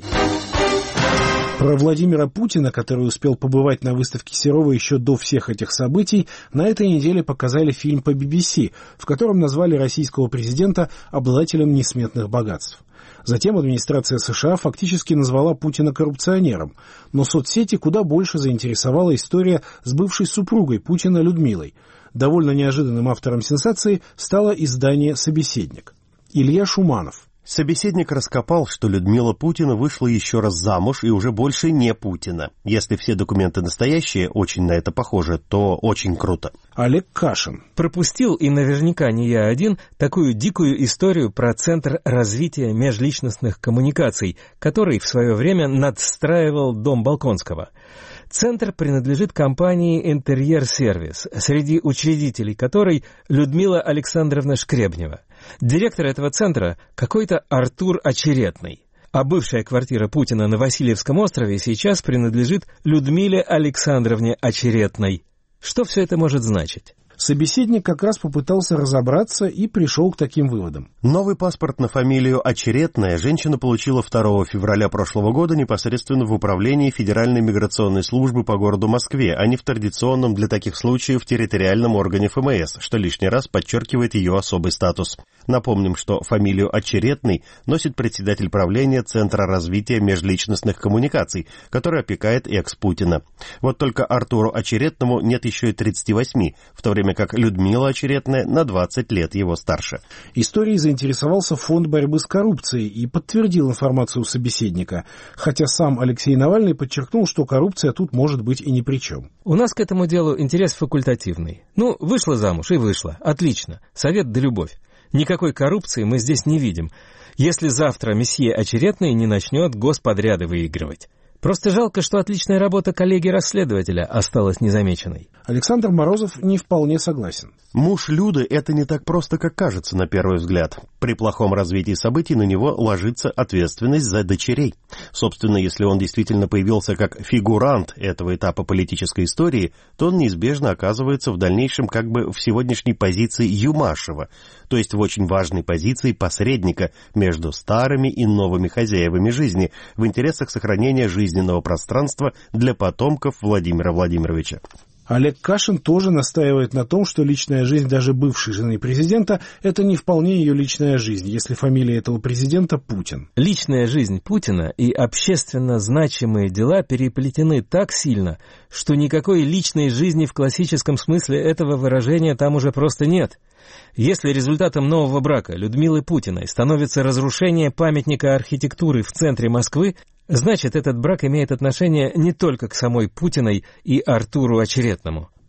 Про Владимира Путина, который успел побывать на выставке Серова еще до всех этих событий, на этой неделе показали фильм по BBC, в котором назвали российского президента обладателем несметных богатств. Затем администрация США фактически назвала Путина коррупционером, но соцсети куда больше заинтересовала история с бывшей супругой Путина Людмилой. Довольно неожиданным автором сенсации стало издание «Собеседник». Илья Шуманов. Собеседник раскопал, что Людмила Путина вышла еще раз замуж и уже больше не Путина. Если все документы настоящие, очень на это похоже, то очень круто. Олег Кашин. Пропустил, и наверняка не я один, такую дикую историю про Центр развития межличностных коммуникаций, который в свое время надстраивал дом Болконского. Центр принадлежит компании «Интерьер-сервис», среди учредителей которой Людмила Александровна Шкребнева. Директор этого центра какой-то Артур Очеретный. А бывшая квартира Путина на Васильевском острове сейчас принадлежит Людмиле Александровне Очеретной. Что все это может значить? Собеседник как раз попытался разобраться и пришел к таким выводам. Новый паспорт на фамилию Очеретная женщина получила 2 февраля прошлого года непосредственно в управлении Федеральной миграционной службы по городу Москве, а не в традиционном для таких случаев территориальном органе ФМС, что лишний раз подчеркивает ее особый статус. Напомним, что фамилию Очеретный носит председатель правления Центра развития межличностных коммуникаций, который опекает экс-Путина. Вот только Артуру Очеретному нет еще и 38, в то время как Людмила Очеретная на 20 лет его старше. Историей заинтересовался Фонд борьбы с коррупцией и подтвердил информацию собеседника, хотя сам Алексей Навальный подчеркнул, что коррупция тут может быть и ни при чем. У нас к этому делу интерес факультативный. Вышла замуж и вышла. Отлично. Совет да любовь. Никакой коррупции мы здесь не видим, если завтра месье Очеретный не начнет господряды выигрывать. Просто жалко, что отличная работа коллеги-расследователя осталась незамеченной. Александр Морозов не вполне согласен. Муж Люды – это не так просто, как кажется на первый взгляд. При плохом развитии событий на него ложится ответственность за дочерей. Собственно, если он действительно появился как фигурант этого этапа политической истории, то он неизбежно оказывается в дальнейшем как бы в сегодняшней позиции Юмашева, то есть в очень важной позиции посредника между старыми и новыми хозяевами жизни в интересах сохранения жизненного пространства для потомков Владимира Владимировича. Олег Кашин тоже настаивает на том, что личная жизнь даже бывшей жены президента – это не вполне ее личная жизнь, если фамилия этого президента Путин. Личная жизнь Путина и общественно значимые дела переплетены так сильно, что никакой личной жизни в классическом смысле этого выражения там уже просто нет. Если результатом нового брака Людмилы Путиной становится разрушение памятника архитектуры в центре Москвы, значит, этот брак имеет отношение не только к самой Путиной и Артуру Очеретному.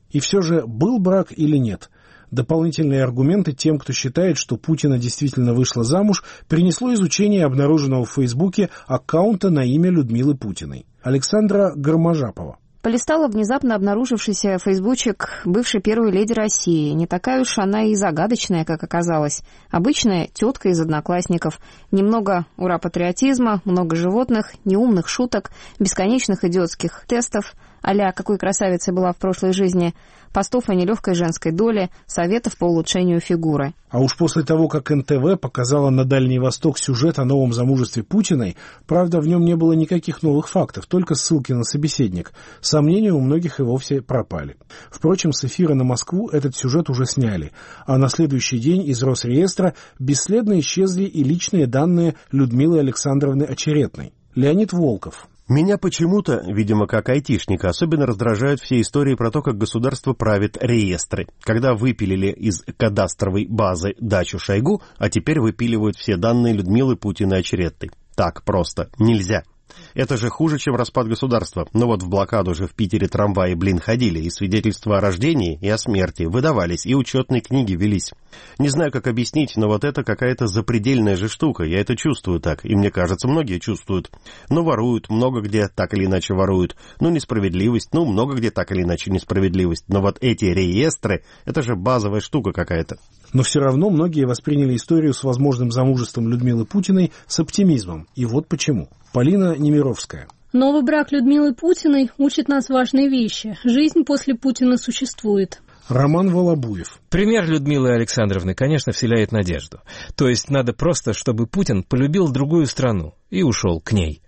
И все же, был брак или нет? Дополнительные аргументы тем, кто считает, что Путина действительно вышла замуж, принесло изучение обнаруженного в Фейсбуке аккаунта на имя Людмилы Путиной. Александра Громожапова. Полистала внезапно обнаружившийся фейсбучик бывшей первой леди России. Не такая уж она и загадочная, как оказалось. Обычная тетка из одноклассников. Немного ура-патриотизма, много животных, неумных шуток, бесконечных идиотских тестов, а-ля «какой красавицей была в прошлой жизни», постов о нелегкой женской доле, советов по улучшению фигуры. А уж после того, как НТВ показала на Дальний Восток сюжет о новом замужестве Путиной, правда, в нем не было никаких новых фактов, только ссылки на собеседник. Сомнения у многих и вовсе пропали. Впрочем, с эфира на Москву этот сюжет уже сняли, а на следующий день из Росреестра бесследно исчезли и личные данные Людмилы Александровны Очеретной. Леонид Волков. Меня почему-то, видимо, как айтишника, особенно раздражают все истории про то, как государство правит реестры. Когда выпилили из кадастровой базы дачу Шойгу, а теперь выпиливают все данные Людмилы Путиной Очеретной. Так просто нельзя. Это же хуже, чем распад государства. Но вот в блокаду же в Питере трамваи, ходили, и свидетельства о рождении и о смерти выдавались, и учетные книги велись. Не знаю, как объяснить, но вот это какая-то запредельная же штука, я это чувствую так, и мне кажется, многие чувствуют. Ну, воруют, много где так или иначе воруют. Ну, несправедливость, много где так или иначе несправедливость. Но вот эти реестры, это же базовая штука какая-то. Но все равно многие восприняли историю с возможным замужеством Людмилы Путиной с оптимизмом. И вот почему. Полина Немировская. Новый брак Людмилы Путиной учит нас важные вещи. Жизнь после Путина существует. Роман Волобуев. Пример Людмилы Александровны, конечно, вселяет надежду. То есть надо просто, чтобы Путин полюбил другую страну и ушел к ней.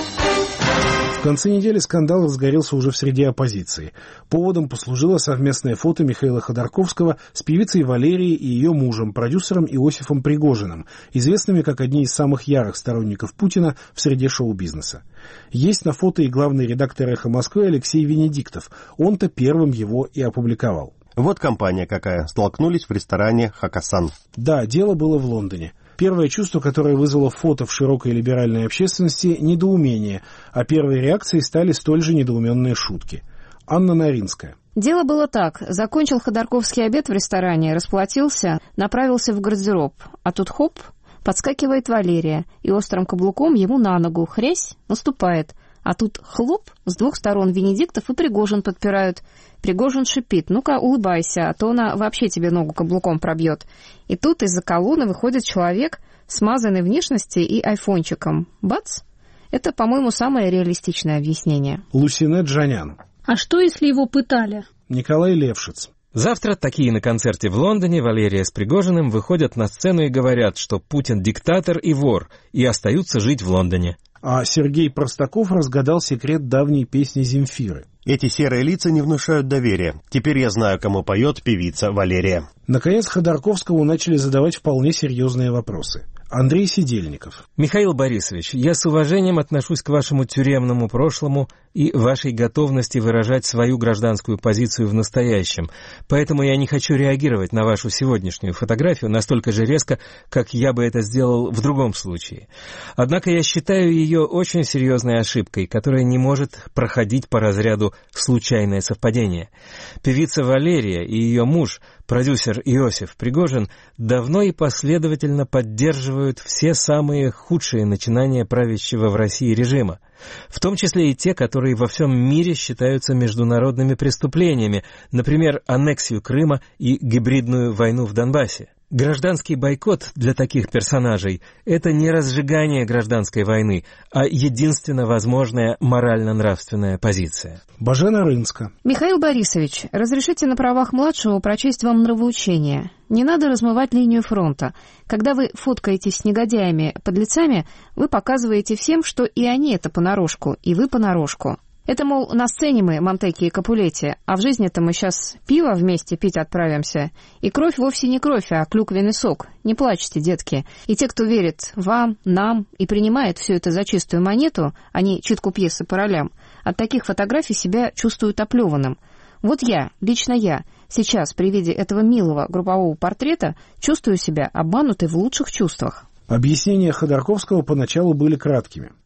В конце недели скандал разгорелся уже в среде оппозиции. Поводом послужило совместное фото Михаила Ходорковского с певицей Валерией и ее мужем, продюсером Иосифом Пригожиным, известными как одни из самых ярых сторонников Путина в среде шоу-бизнеса. Есть на фото и главный редактор «Эхо Москвы» Алексей Венедиктов. Он-то первым его и опубликовал. Вот компания какая. Столкнулись в ресторане «Хакасан». Да, дело было в Лондоне. Первое чувство, которое вызвало фото в широкой либеральной общественности – недоумение, а первой реакцией стали столь же недоуменные шутки. Анна Наринская. Дело было так. Закончил Ходорковский обед в ресторане, расплатился, направился в гардероб. А тут хоп, подскакивает Валерия, и острым каблуком ему на ногу хрясь наступает. А тут хлоп, с двух сторон Венедиктов и Пригожин подпирают. Пригожин шипит: ну-ка улыбайся, а то она вообще тебе ногу каблуком пробьет. И тут из-за колонны выходит человек, смазанный внешности и айфончиком. Бац! Это, по-моему, самое реалистичное объяснение. Лусине Джанян. А что, если его пытали? Николай Левшиц. Завтра такие на концерте в Лондоне Валерия с Пригожиным выходят на сцену и говорят, что Путин диктатор и вор, и остаются жить в Лондоне. А Сергей Простаков разгадал секрет давней песни Земфиры. Эти серые лица не внушают доверия. Теперь я знаю, кому поет певица Валерия. Наконец, Ходорковскому начали задавать вполне серьезные вопросы. Андрей Сидельников. Михаил Борисович, я с уважением отношусь к вашему тюремному прошлому и вашей готовности выражать свою гражданскую позицию в настоящем. Поэтому я не хочу реагировать на вашу сегодняшнюю фотографию настолько же резко, как я бы это сделал в другом случае. Однако я считаю ее очень серьезной ошибкой, которая не может проходить по разряду случайное совпадение. Певица Валерия и ее муж, продюсер Иосиф Пригожин, давно и последовательно поддерживают все самые худшие начинания правящего в России режима, в том числе и те, которые во всем мире считаются международными преступлениями, например, аннексию Крыма и гибридную войну в Донбассе. Гражданский бойкот для таких персонажей – это не разжигание гражданской войны, а единственно возможная морально-нравственная позиция. Божена Рынска. Михаил Борисович, разрешите на правах младшего прочесть вам нравоучение. Не надо размывать линию фронта. Когда вы фоткаетесь с негодяями, подлецами, вы показываете всем, что и они это понарошку, и вы понарошку. Это, мол, на сцене мы, Монтеки и Капулетти, а в жизни-то мы сейчас пиво вместе пить отправимся. И кровь вовсе не кровь, а клюквенный сок. Не плачьте, детки. И те, кто верит вам, нам и принимает все это за чистую монету, а не читку пьесы по ролям, от таких фотографий себя чувствуют оплеванным. Вот я, лично я, сейчас при виде этого милого группового портрета чувствую себя обманутой в лучших чувствах. Объяснения Ходорковского поначалу были краткими.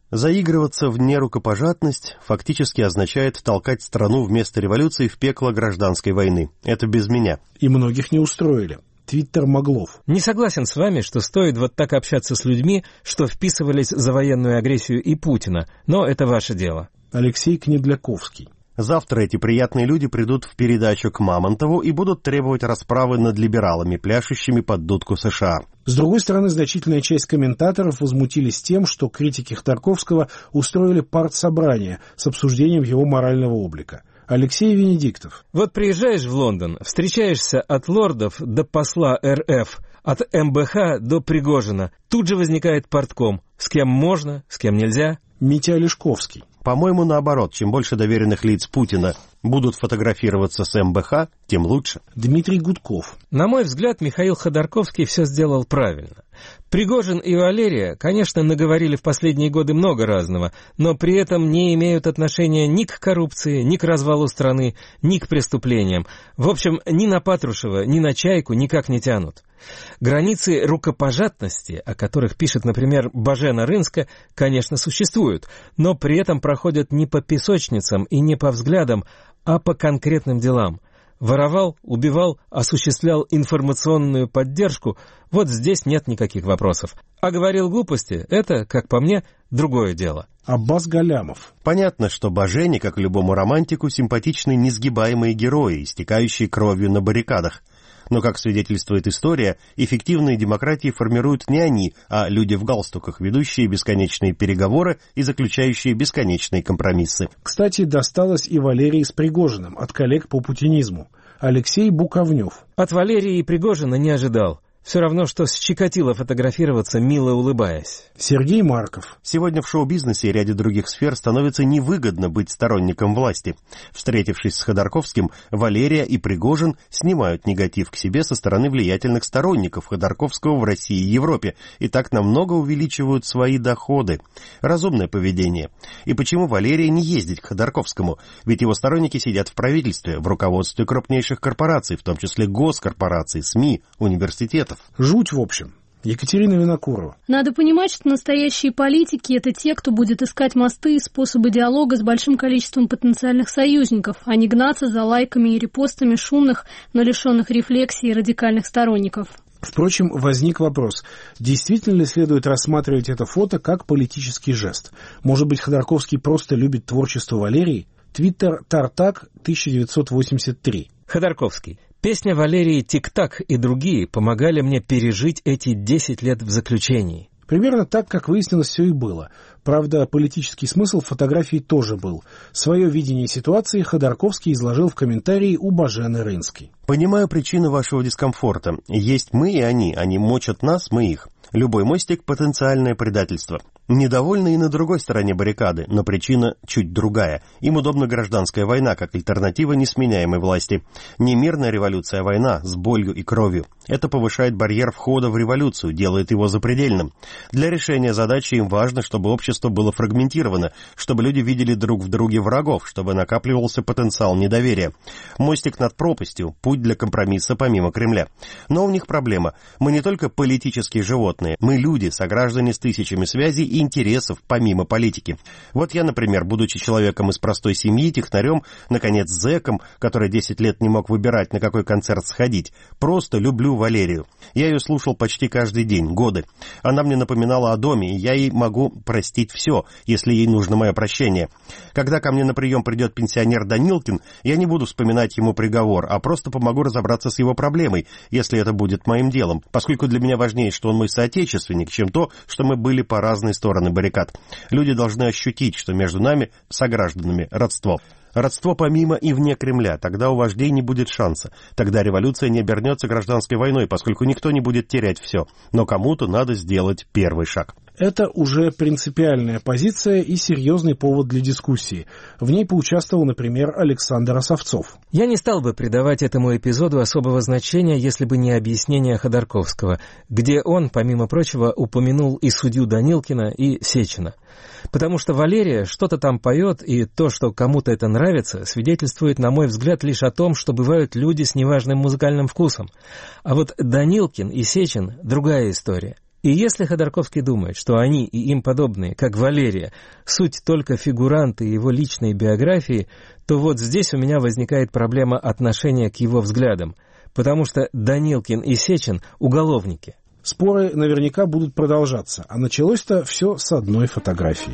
Заигрываться в нерукопожатность фактически означает толкать страну вместо революции в пекло гражданской войны. Это без меня. И многих не устроили. Твиттер Моглов. Не согласен с вами, что стоит вот так общаться с людьми, что вписывались за военную агрессию и Путина, но это ваше дело. Алексей Кнедляковский. Завтра эти приятные люди придут в передачу к Мамонтову и будут требовать расправы над либералами, пляшущими под дудку США. С другой стороны, значительная часть комментаторов возмутились тем, что критики Ходорковского устроили партсобрание с обсуждением его морального облика. Алексей Венедиктов. Вот приезжаешь в Лондон, встречаешься от лордов до посла РФ, от МБХ до Пригожина. Тут же возникает партком. С кем можно, с кем нельзя. Митя Олешковский. По-моему, наоборот, чем больше доверенных лиц Путина будут фотографироваться с МБХ, тем лучше. Дмитрий Гудков. На мой взгляд, Михаил Ходорковский все сделал правильно. Пригожин и Валерия, конечно, наговорили в последние годы много разного, но при этом не имеют отношения ни к коррупции, ни к развалу страны, ни к преступлениям. В общем, ни на Патрушева, ни на Чайку никак не тянут. Границы рукопожатности, о которых пишет, например, Божена Рынска, конечно, существуют, но при этом проходят не по песочницам и не по взглядам, а по конкретным делам. Воровал, убивал, осуществлял информационную поддержку, вот здесь нет никаких вопросов. А говорил глупости, это, как по мне, другое дело. Аббас Галямов. Понятно, что Божене, как и любому романтику, симпатичны несгибаемые герои, истекающие кровью на баррикадах. Но, как свидетельствует история, эффективные демократии формируют не они, а люди в галстуках, ведущие бесконечные переговоры и заключающие бесконечные компромиссы. Кстати, досталось и Валерии с Пригожиным от коллег по путинизму. Алексей Буковнев. От Валерии и Пригожина не ожидал. Все равно, что с Чикатило фотографироваться, мило улыбаясь. Сергей Марков. Сегодня в шоу-бизнесе и ряде других сфер становится невыгодно быть сторонником власти. Встретившись с Ходорковским, Валерия и Пригожин снимают негатив к себе со стороны влиятельных сторонников Ходорковского в России и Европе, и так намного увеличивают свои доходы. Разумное поведение. И почему Валерия не ездит к Ходорковскому? Ведь его сторонники сидят в правительстве, в руководстве крупнейших корпораций, в том числе госкорпораций, СМИ, университетов. Жуть, в общем. Екатерина Винокурова. Надо понимать, что настоящие политики – это те, кто будет искать мосты и способы диалога с большим количеством потенциальных союзников, а не гнаться за лайками и репостами шумных, но лишенных рефлексии радикальных сторонников. Впрочем, возник вопрос, действительно ли следует рассматривать это фото как политический жест? Может быть, Ходорковский просто любит творчество Валерии? Твиттер Тартак 1983. Ходорковский. Песня Валерии «Тик-так» и другие помогали мне пережить эти 10 лет в заключении. Примерно так, как выяснилось, все и было. Правда, политический смысл фотографии тоже был. Свое видение ситуации Ходорковский изложил в комментарии у Божены Рынской. Понимаю причину вашего дискомфорта. Есть мы и они мочат нас, мы их. Любой мостик – потенциальное предательство. Недовольны и на другой стороне баррикады, но причина чуть другая. Им удобна гражданская война, как альтернатива несменяемой власти. Не мирная революция, а война с болью и кровью. Это повышает барьер входа в революцию, делает его запредельным. Для решения задачи им важно, чтобы общество было фрагментировано, чтобы люди видели друг в друге врагов, чтобы накапливался потенциал недоверия. Мостик над пропастью – путь для компромисса помимо Кремля. Но у них проблема. Мы не только политические животные, мы люди, сограждане с тысячами связей и интересов помимо политики. Вот я, например, будучи человеком из простой семьи, технарем, наконец зэком, который 10 лет не мог выбирать, на какой концерт сходить, просто люблю Валерию. Я ее слушал почти каждый день, годы. Она мне напоминала о доме, и я ей могу простить все, если ей нужно мое прощение. Когда ко мне на прием придет пенсионер Данилкин, я не буду вспоминать ему приговор, а просто помогу разобраться с его проблемой, если это будет моим делом, поскольку для меня важнее, что он мой соотечественник, чем то, что мы были по разные стороны баррикад. Люди должны ощутить, что между нами, согражданами, родство. Родство помимо и вне Кремля, тогда у вождей не будет шанса. Тогда революция не обернется гражданской войной, поскольку никто не будет терять все. Но кому-то надо сделать первый шаг. Это уже принципиальная позиция и серьезный повод для дискуссии. В ней поучаствовал, например, Александр Осовцов. Я не стал бы придавать этому эпизоду особого значения, если бы не объяснение Ходорковского, где он, помимо прочего, упомянул и судью Данилкина, и Сечина. Потому что Валерия что-то там поет, и то, что кому-то это нравится, свидетельствует, на мой взгляд, лишь о том, что бывают люди с неважным музыкальным вкусом. А вот Данилкин и Сечин – другая история. И если Ходорковский думает, что они и им подобные, как Валерия, суть только фигуранты его личной биографии, то вот здесь у меня возникает проблема отношения к его взглядам, потому что Данилкин и Сечин – уголовники. Споры наверняка будут продолжаться, а началось-то все с одной фотографии.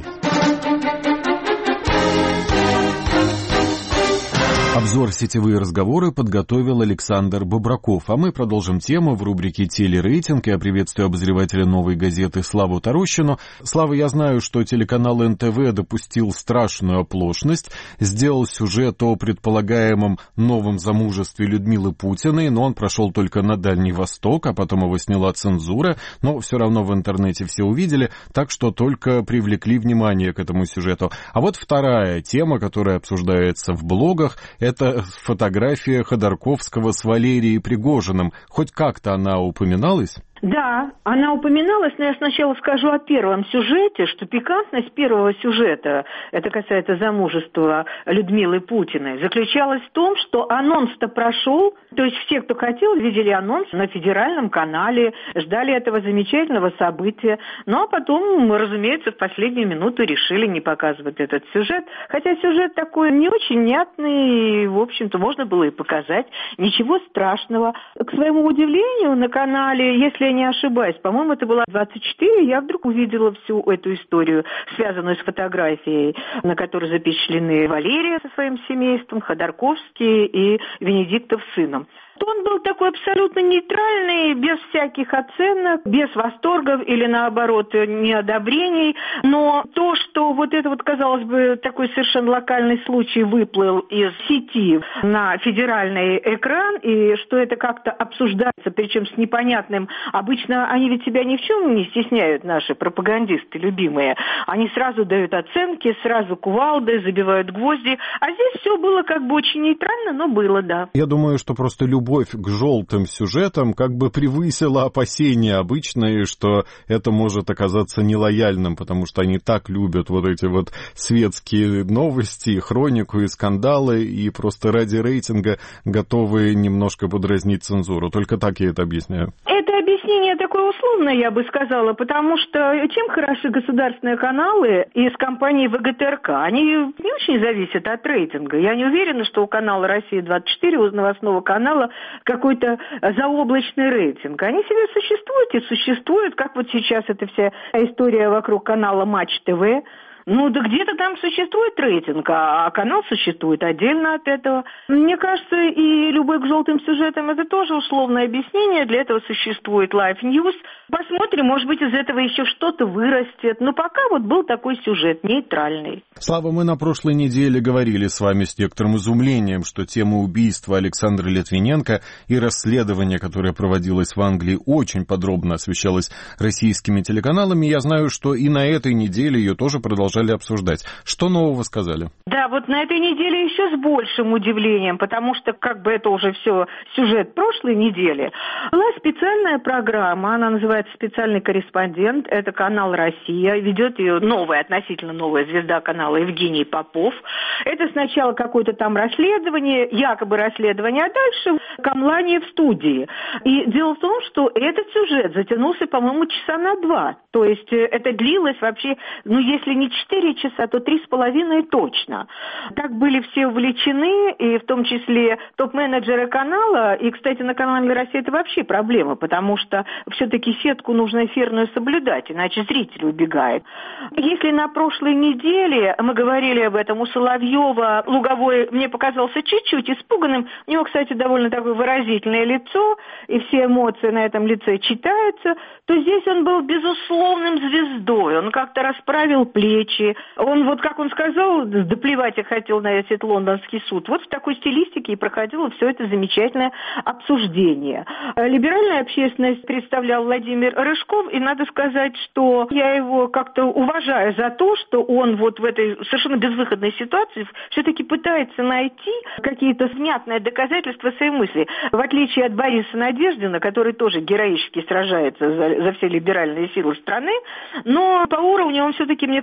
Обзор «Сетевые разговоры» подготовил Александр Бобраков, а мы продолжим тему в рубрике «Телерейтинг». Я приветствую обозревателя «Новой газеты» Славу Тарущину. Слава, я знаю, что телеканал НТВ допустил страшную оплошность, сделал сюжет о предполагаемом новом замужестве Людмилы Путиной, но он прошел только на Дальний Восток, а потом его сняла цензура, но все равно в интернете все увидели, так что только привлекли внимание к этому сюжету. А вот вторая тема, которая обсуждается в блогах, это фотография Ходорковского с Валерией Пригожиным. Хоть как-то она упоминалась? Да, она упоминалась, но я сначала скажу о первом сюжете, что пикантность первого сюжета, это касается замужества Людмилы Путиной, заключалась в том, что анонс-то прошел, то есть все, кто хотел, видели анонс на федеральном канале, ждали этого замечательного события, ну а потом, разумеется, в последнюю минуту решили не показывать этот сюжет, хотя сюжет такой не очень внятный, и, в общем-то, можно было и показать, ничего страшного. К своему удивлению, на канале, если я не ошибаюсь, по-моему, это была 24, я вдруг увидела всю эту историю, связанную с фотографией, на которой запечатлены Валерия со своим семейством, Ходорковский и Венедиктов с сыном. Он был такой абсолютно нейтральный, без всяких оценок, без восторгов или, наоборот, неодобрений. Но то, что вот это вот, казалось бы, такой совершенно локальный случай выплыл из сети на федеральный экран, и что это как-то обсуждается, причем с непонятным... Обычно они ведь себя ни в чем не стесняют, наши пропагандисты любимые. Они сразу дают оценки, сразу кувалды, забивают гвозди. А здесь все было как бы очень нейтрально, но было, да. Я думаю, что просто любовь к желтым сюжетам как бы превысила опасения обычные, что это может оказаться нелояльным, потому что они так любят вот эти вот светские новости, хронику и скандалы, и просто ради рейтинга готовы немножко подразнить цензуру. Только так я это объясняю. Это объяснение такое условное, я бы сказала, потому что чем хороши государственные каналы из компании ВГТРК? Они не очень зависят от рейтинга. Я не уверена, что у канала «Россия-24», у новостного канала, какой-то заоблачный рейтинг. Они себе существуют и существуют, как вот сейчас эта вся история вокруг канала Матч ТВ. Ну, да где-то там существует рейтинг, а канал существует отдельно от этого. Мне кажется, и любовь к желтым сюжетам – это тоже условное объяснение. Для этого существует Live News. Посмотрим, может быть, из этого еще что-то вырастет. Но пока вот был такой сюжет, нейтральный. Слава, мы на прошлой неделе говорили с вами с некоторым изумлением, что тема убийства Александра Литвиненко и расследование, которое проводилось в Англии, очень подробно освещалось российскими телеканалами. Я знаю, что и на этой неделе ее тоже продолжали обсуждать. Что нового сказали? Да, вот на этой неделе еще с большим удивлением, потому что как бы это уже все сюжет прошлой недели. Была специальная программа, она называется «Специальный корреспондент». Это канал «Россия». Ведет ее относительно новая звезда канала Евгений Попов. Это сначала какое-то там расследование, якобы расследование, а дальше камлание в студии. И дело в том, что этот сюжет затянулся, по-моему, часа на 2. То есть это длилось вообще, если не 4 часа, то 3,5 точно. Так были все увлечены, и в том числе топ-менеджеры канала. И, кстати, на канале «Россия» это вообще проблема, потому что все-таки сетку нужно эфирную соблюдать, иначе зритель убегает. Если на прошлой неделе мы говорили об этом у Соловьева, Луговой мне показался чуть-чуть испуганным. У него, кстати, довольно такое выразительное лицо, и все эмоции на этом лице читаются, то здесь он был безусловным звездой. Он как-то расправил плечи. Он, вот как он сказал, да плевать я хотел на этот лондонский суд. Вот в такой стилистике и проходило все это замечательное обсуждение. Либеральная общественность представлял Владимир Рыжков, и надо сказать, что я его как-то уважаю за то, что он вот в этой совершенно безвыходной ситуации все-таки пытается найти какие-то внятные доказательства своей мысли. В отличие от Бориса Надеждина, который тоже героически сражается за все либеральные силы страны, но по уровню он все-таки, мне кажется,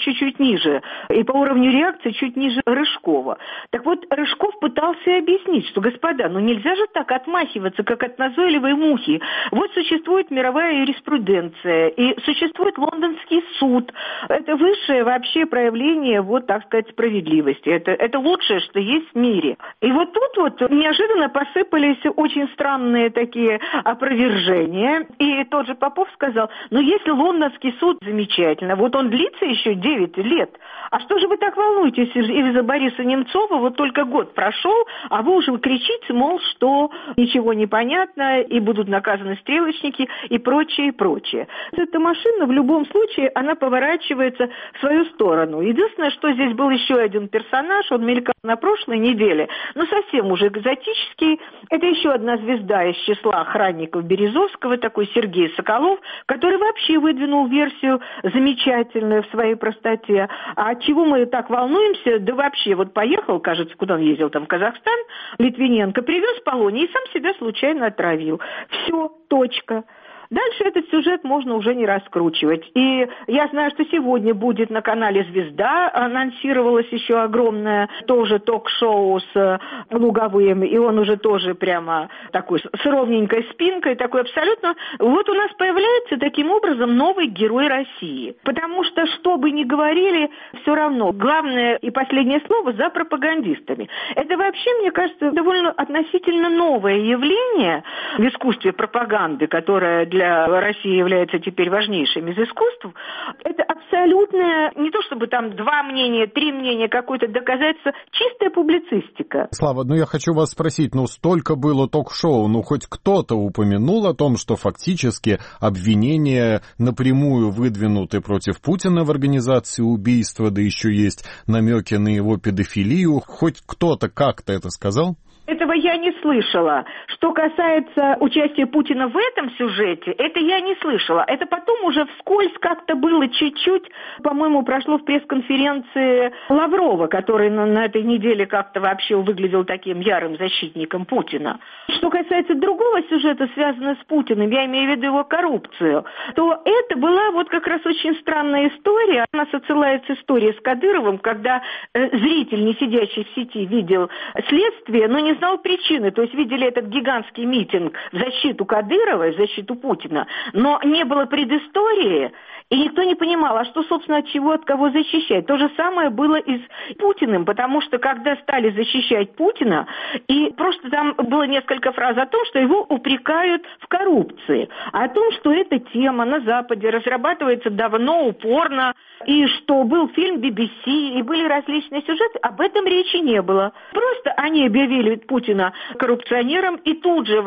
чуть-чуть ниже, и по уровню реакции чуть ниже Рыжкова. Так вот, Рыжков пытался объяснить, что, господа, ну нельзя же так отмахиваться, как от назойливой мухи. Вот существует мировая юриспруденция, и существует лондонский суд. Это высшее вообще проявление, вот, так сказать, справедливости. Это лучшее, что есть в мире. И вот тут вот неожиданно посыпались очень странные такие опровержения. И тот же Попов сказал, ну если лондонский суд замечательно, вот он длится еще 9 лет, а что же вы так волнуетесь из-за Бориса Немцова, вот только год прошел, а вы уже кричите, мол, что ничего не понятно, и будут наказаны стрелочники, и прочее, и прочее. Эта машина в любом случае, она поворачивается в свою сторону. Единственное, что здесь был еще один персонаж, он мелькал на прошлой неделе, но совсем уже экзотический, это еще одна звезда из числа охранников Березовского, такой Сергей Соколов, который вообще выдвинул версию замечательную в своей простоте. А от чего мы так волнуемся? Да вообще, вот поехал, кажется, куда он ездил, там, в Казахстан, Литвиненко, привез полоний и сам себя случайно отравил. Все, точка. Дальше этот сюжет можно уже не раскручивать. И я знаю, что сегодня будет на канале «Звезда», анонсировалось еще огромное тоже ток-шоу с Луговым, и он уже тоже прямо такой с ровненькой спинкой, такой абсолютно... Вот у нас появляется таким образом новый герой России. Потому что, что бы ни говорили, все равно главное и последнее слово за пропагандистами. Это вообще, мне кажется, довольно относительно новое явление в искусстве пропаганды, которое для России является теперь важнейшим из искусств. Это абсолютное, не то чтобы там 2 мнения, 3 мнения, какое-то доказательство, чистая публицистика. Слава, я хочу вас спросить, столько было ток-шоу, хоть кто-то упомянул о том, что фактически обвинения напрямую выдвинуты против Путина в организации убийства, да еще есть намеки на его педофилию. Хоть кто-то как-то это сказал? Этого я не слышала. Что касается участия Путина в этом сюжете, это я не слышала. Это потом уже вскользь как-то было чуть-чуть, по-моему, прошло в пресс-конференции Лаврова, который на этой неделе как-то вообще выглядел таким ярым защитником Путина. Что касается другого сюжета, связанного с Путиным, я имею в виду его коррупцию, то это была вот как раз очень странная история. Она отсылается история с Кадыровым, когда зритель, не сидящий в сети, видел следствие, но не знал причины, то есть видели этот гигантский митинг в защиту Кадырова, в защиту Путина, но не было предыстории, и никто не понимал, а что, собственно, от чего, от кого защищать. То же самое было и с Путиным, потому что когда стали защищать Путина, и просто там было несколько фраз о том, что его упрекают в коррупции, о том, что эта тема на Западе разрабатывается давно, упорно, и что был фильм BBC, и были различные сюжеты, об этом речи не было. Просто они объявили Путина коррупционером, и тут же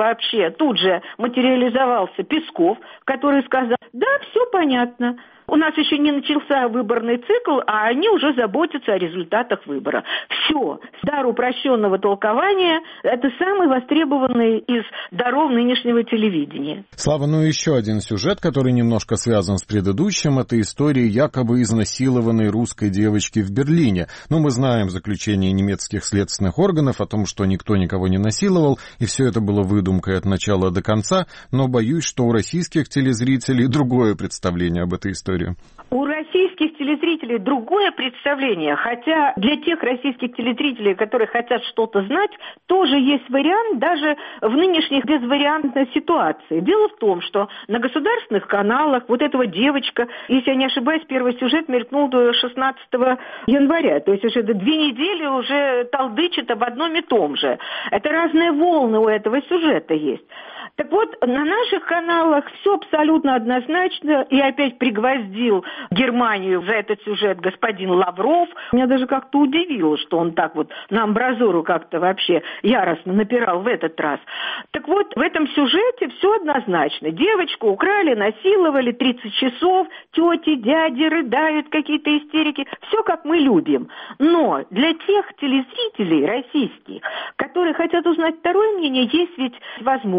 материализовался Песков, который сказал, да, все понятно. У нас еще не начался выборный цикл, а они уже заботятся о результатах выбора. Все. Дар упрощенного толкования – это самый востребованный из даров нынешнего телевидения. Слава, еще один сюжет, который немножко связан с предыдущим, это история якобы изнасилованной русской девочки в Берлине. Мы знаем заключение немецких следственных органов о том, что никто никого не насиловал, и все это было выдумкой от начала до конца, но боюсь, что у российских телезрителей другое представление об этой истории. У российских телезрителей другое представление, хотя для тех российских телезрителей, которые хотят что-то знать, тоже есть вариант даже в нынешних безвариантной ситуации. Дело в том, что на государственных каналах вот эта девочка, если я не ошибаюсь, первый сюжет мелькнул до 16 января, то есть уже 2 недели уже толдычит об одном и том же. Это разные волны у этого сюжета есть. Так вот, на наших каналах все абсолютно однозначно. И опять пригвоздил Германию за этот сюжет господин Лавров. Меня даже как-то удивило, что он так вот на амбразуру как-то вообще яростно напирал в этот раз. Так вот, в этом сюжете все однозначно. Девочку украли, насиловали, 30 часов, тети, дяди рыдают, какие-то истерики. Все как мы любим. Но для тех телезрителей российских, которые хотят узнать второе мнение, есть ведь возможность.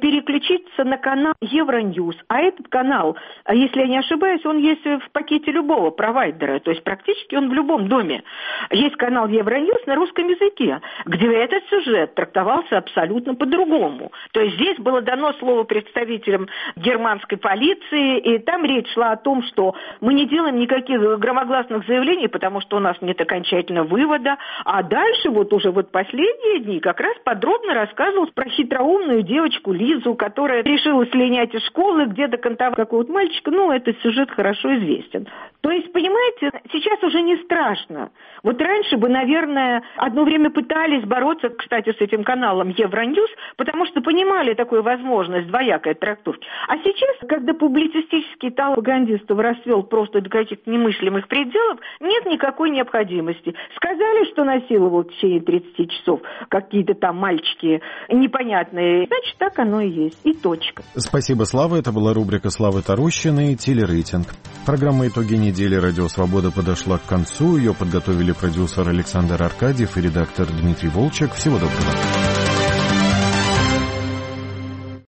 переключиться на канал Евроньюз. А этот канал, если я не ошибаюсь, он есть в пакете любого провайдера, то есть практически он в любом доме. Есть канал Евроньюз на русском языке, где этот сюжет трактовался абсолютно по-другому. То есть здесь было дано слово представителям германской полиции, и там речь шла о том, что мы не делаем никаких громогласных заявлений, потому что у нас нет окончательного вывода. А дальше уже последние дни как раз подробно рассказывал про хитроумную девочку Лизу, которая решила слинять из школы, где-то кантовать какого-то мальчика. Этот сюжет хорошо известен. То есть, понимаете, сейчас уже не страшно. Вот раньше бы, наверное, одно время пытались бороться, кстати, с этим каналом Евроньюз, потому что понимали такую возможность двоякой трактовки. А сейчас, когда публицистический талант пропагандистов расцвел просто до каких-то немыслимых пределов, нет никакой необходимости. Сказали, что насиловал в течение 30 часов какие-то там мальчики непонятные, значит, так оно и есть. И точка. Спасибо, Слава. Это была рубрика Славы Тарущиной «Телерейтинг». Программа «Итоги недели. Радио Свобода» подошла к концу. Ее подготовили продюсер Александр Аркадьев и редактор Дмитрий Волчек. Всего доброго.